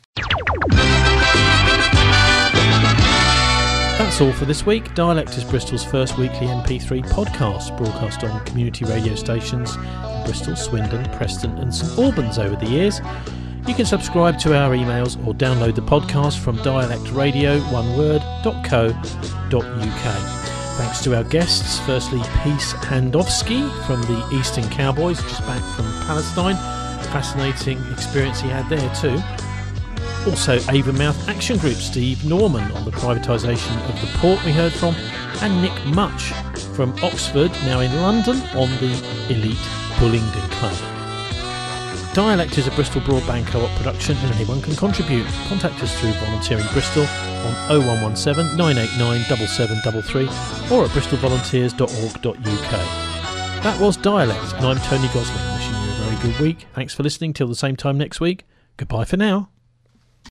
That's all for this week. Dialect is Bristol's first weekly M P three podcast, broadcast on community radio stations in Bristol, Swindon, Preston and St Albans over the years. You can subscribe to our emails or download the podcast from dialect radio one word dot co dot uk. Thanks to our guests, firstly Peace Handowski from the Eastern Cowboys, just back from Palestine. Fascinating experience he had there too. Also Avonmouth Action Group, Steve Norman on the privatisation of the port we heard from, and Nick Much from Oxford, now in London, on the elite Bullingdon Club. Dialect is a Bristol Broadband Co-op production and anyone can contribute. Contact us through Volunteering Bristol on oh one one seven, nine eight nine, seven seven three three or at bristol volunteers dot org dot uk. That was Dialect and I'm Tony Gosling, wishing you a very good week. Thanks for listening till the same time next week. Goodbye for now.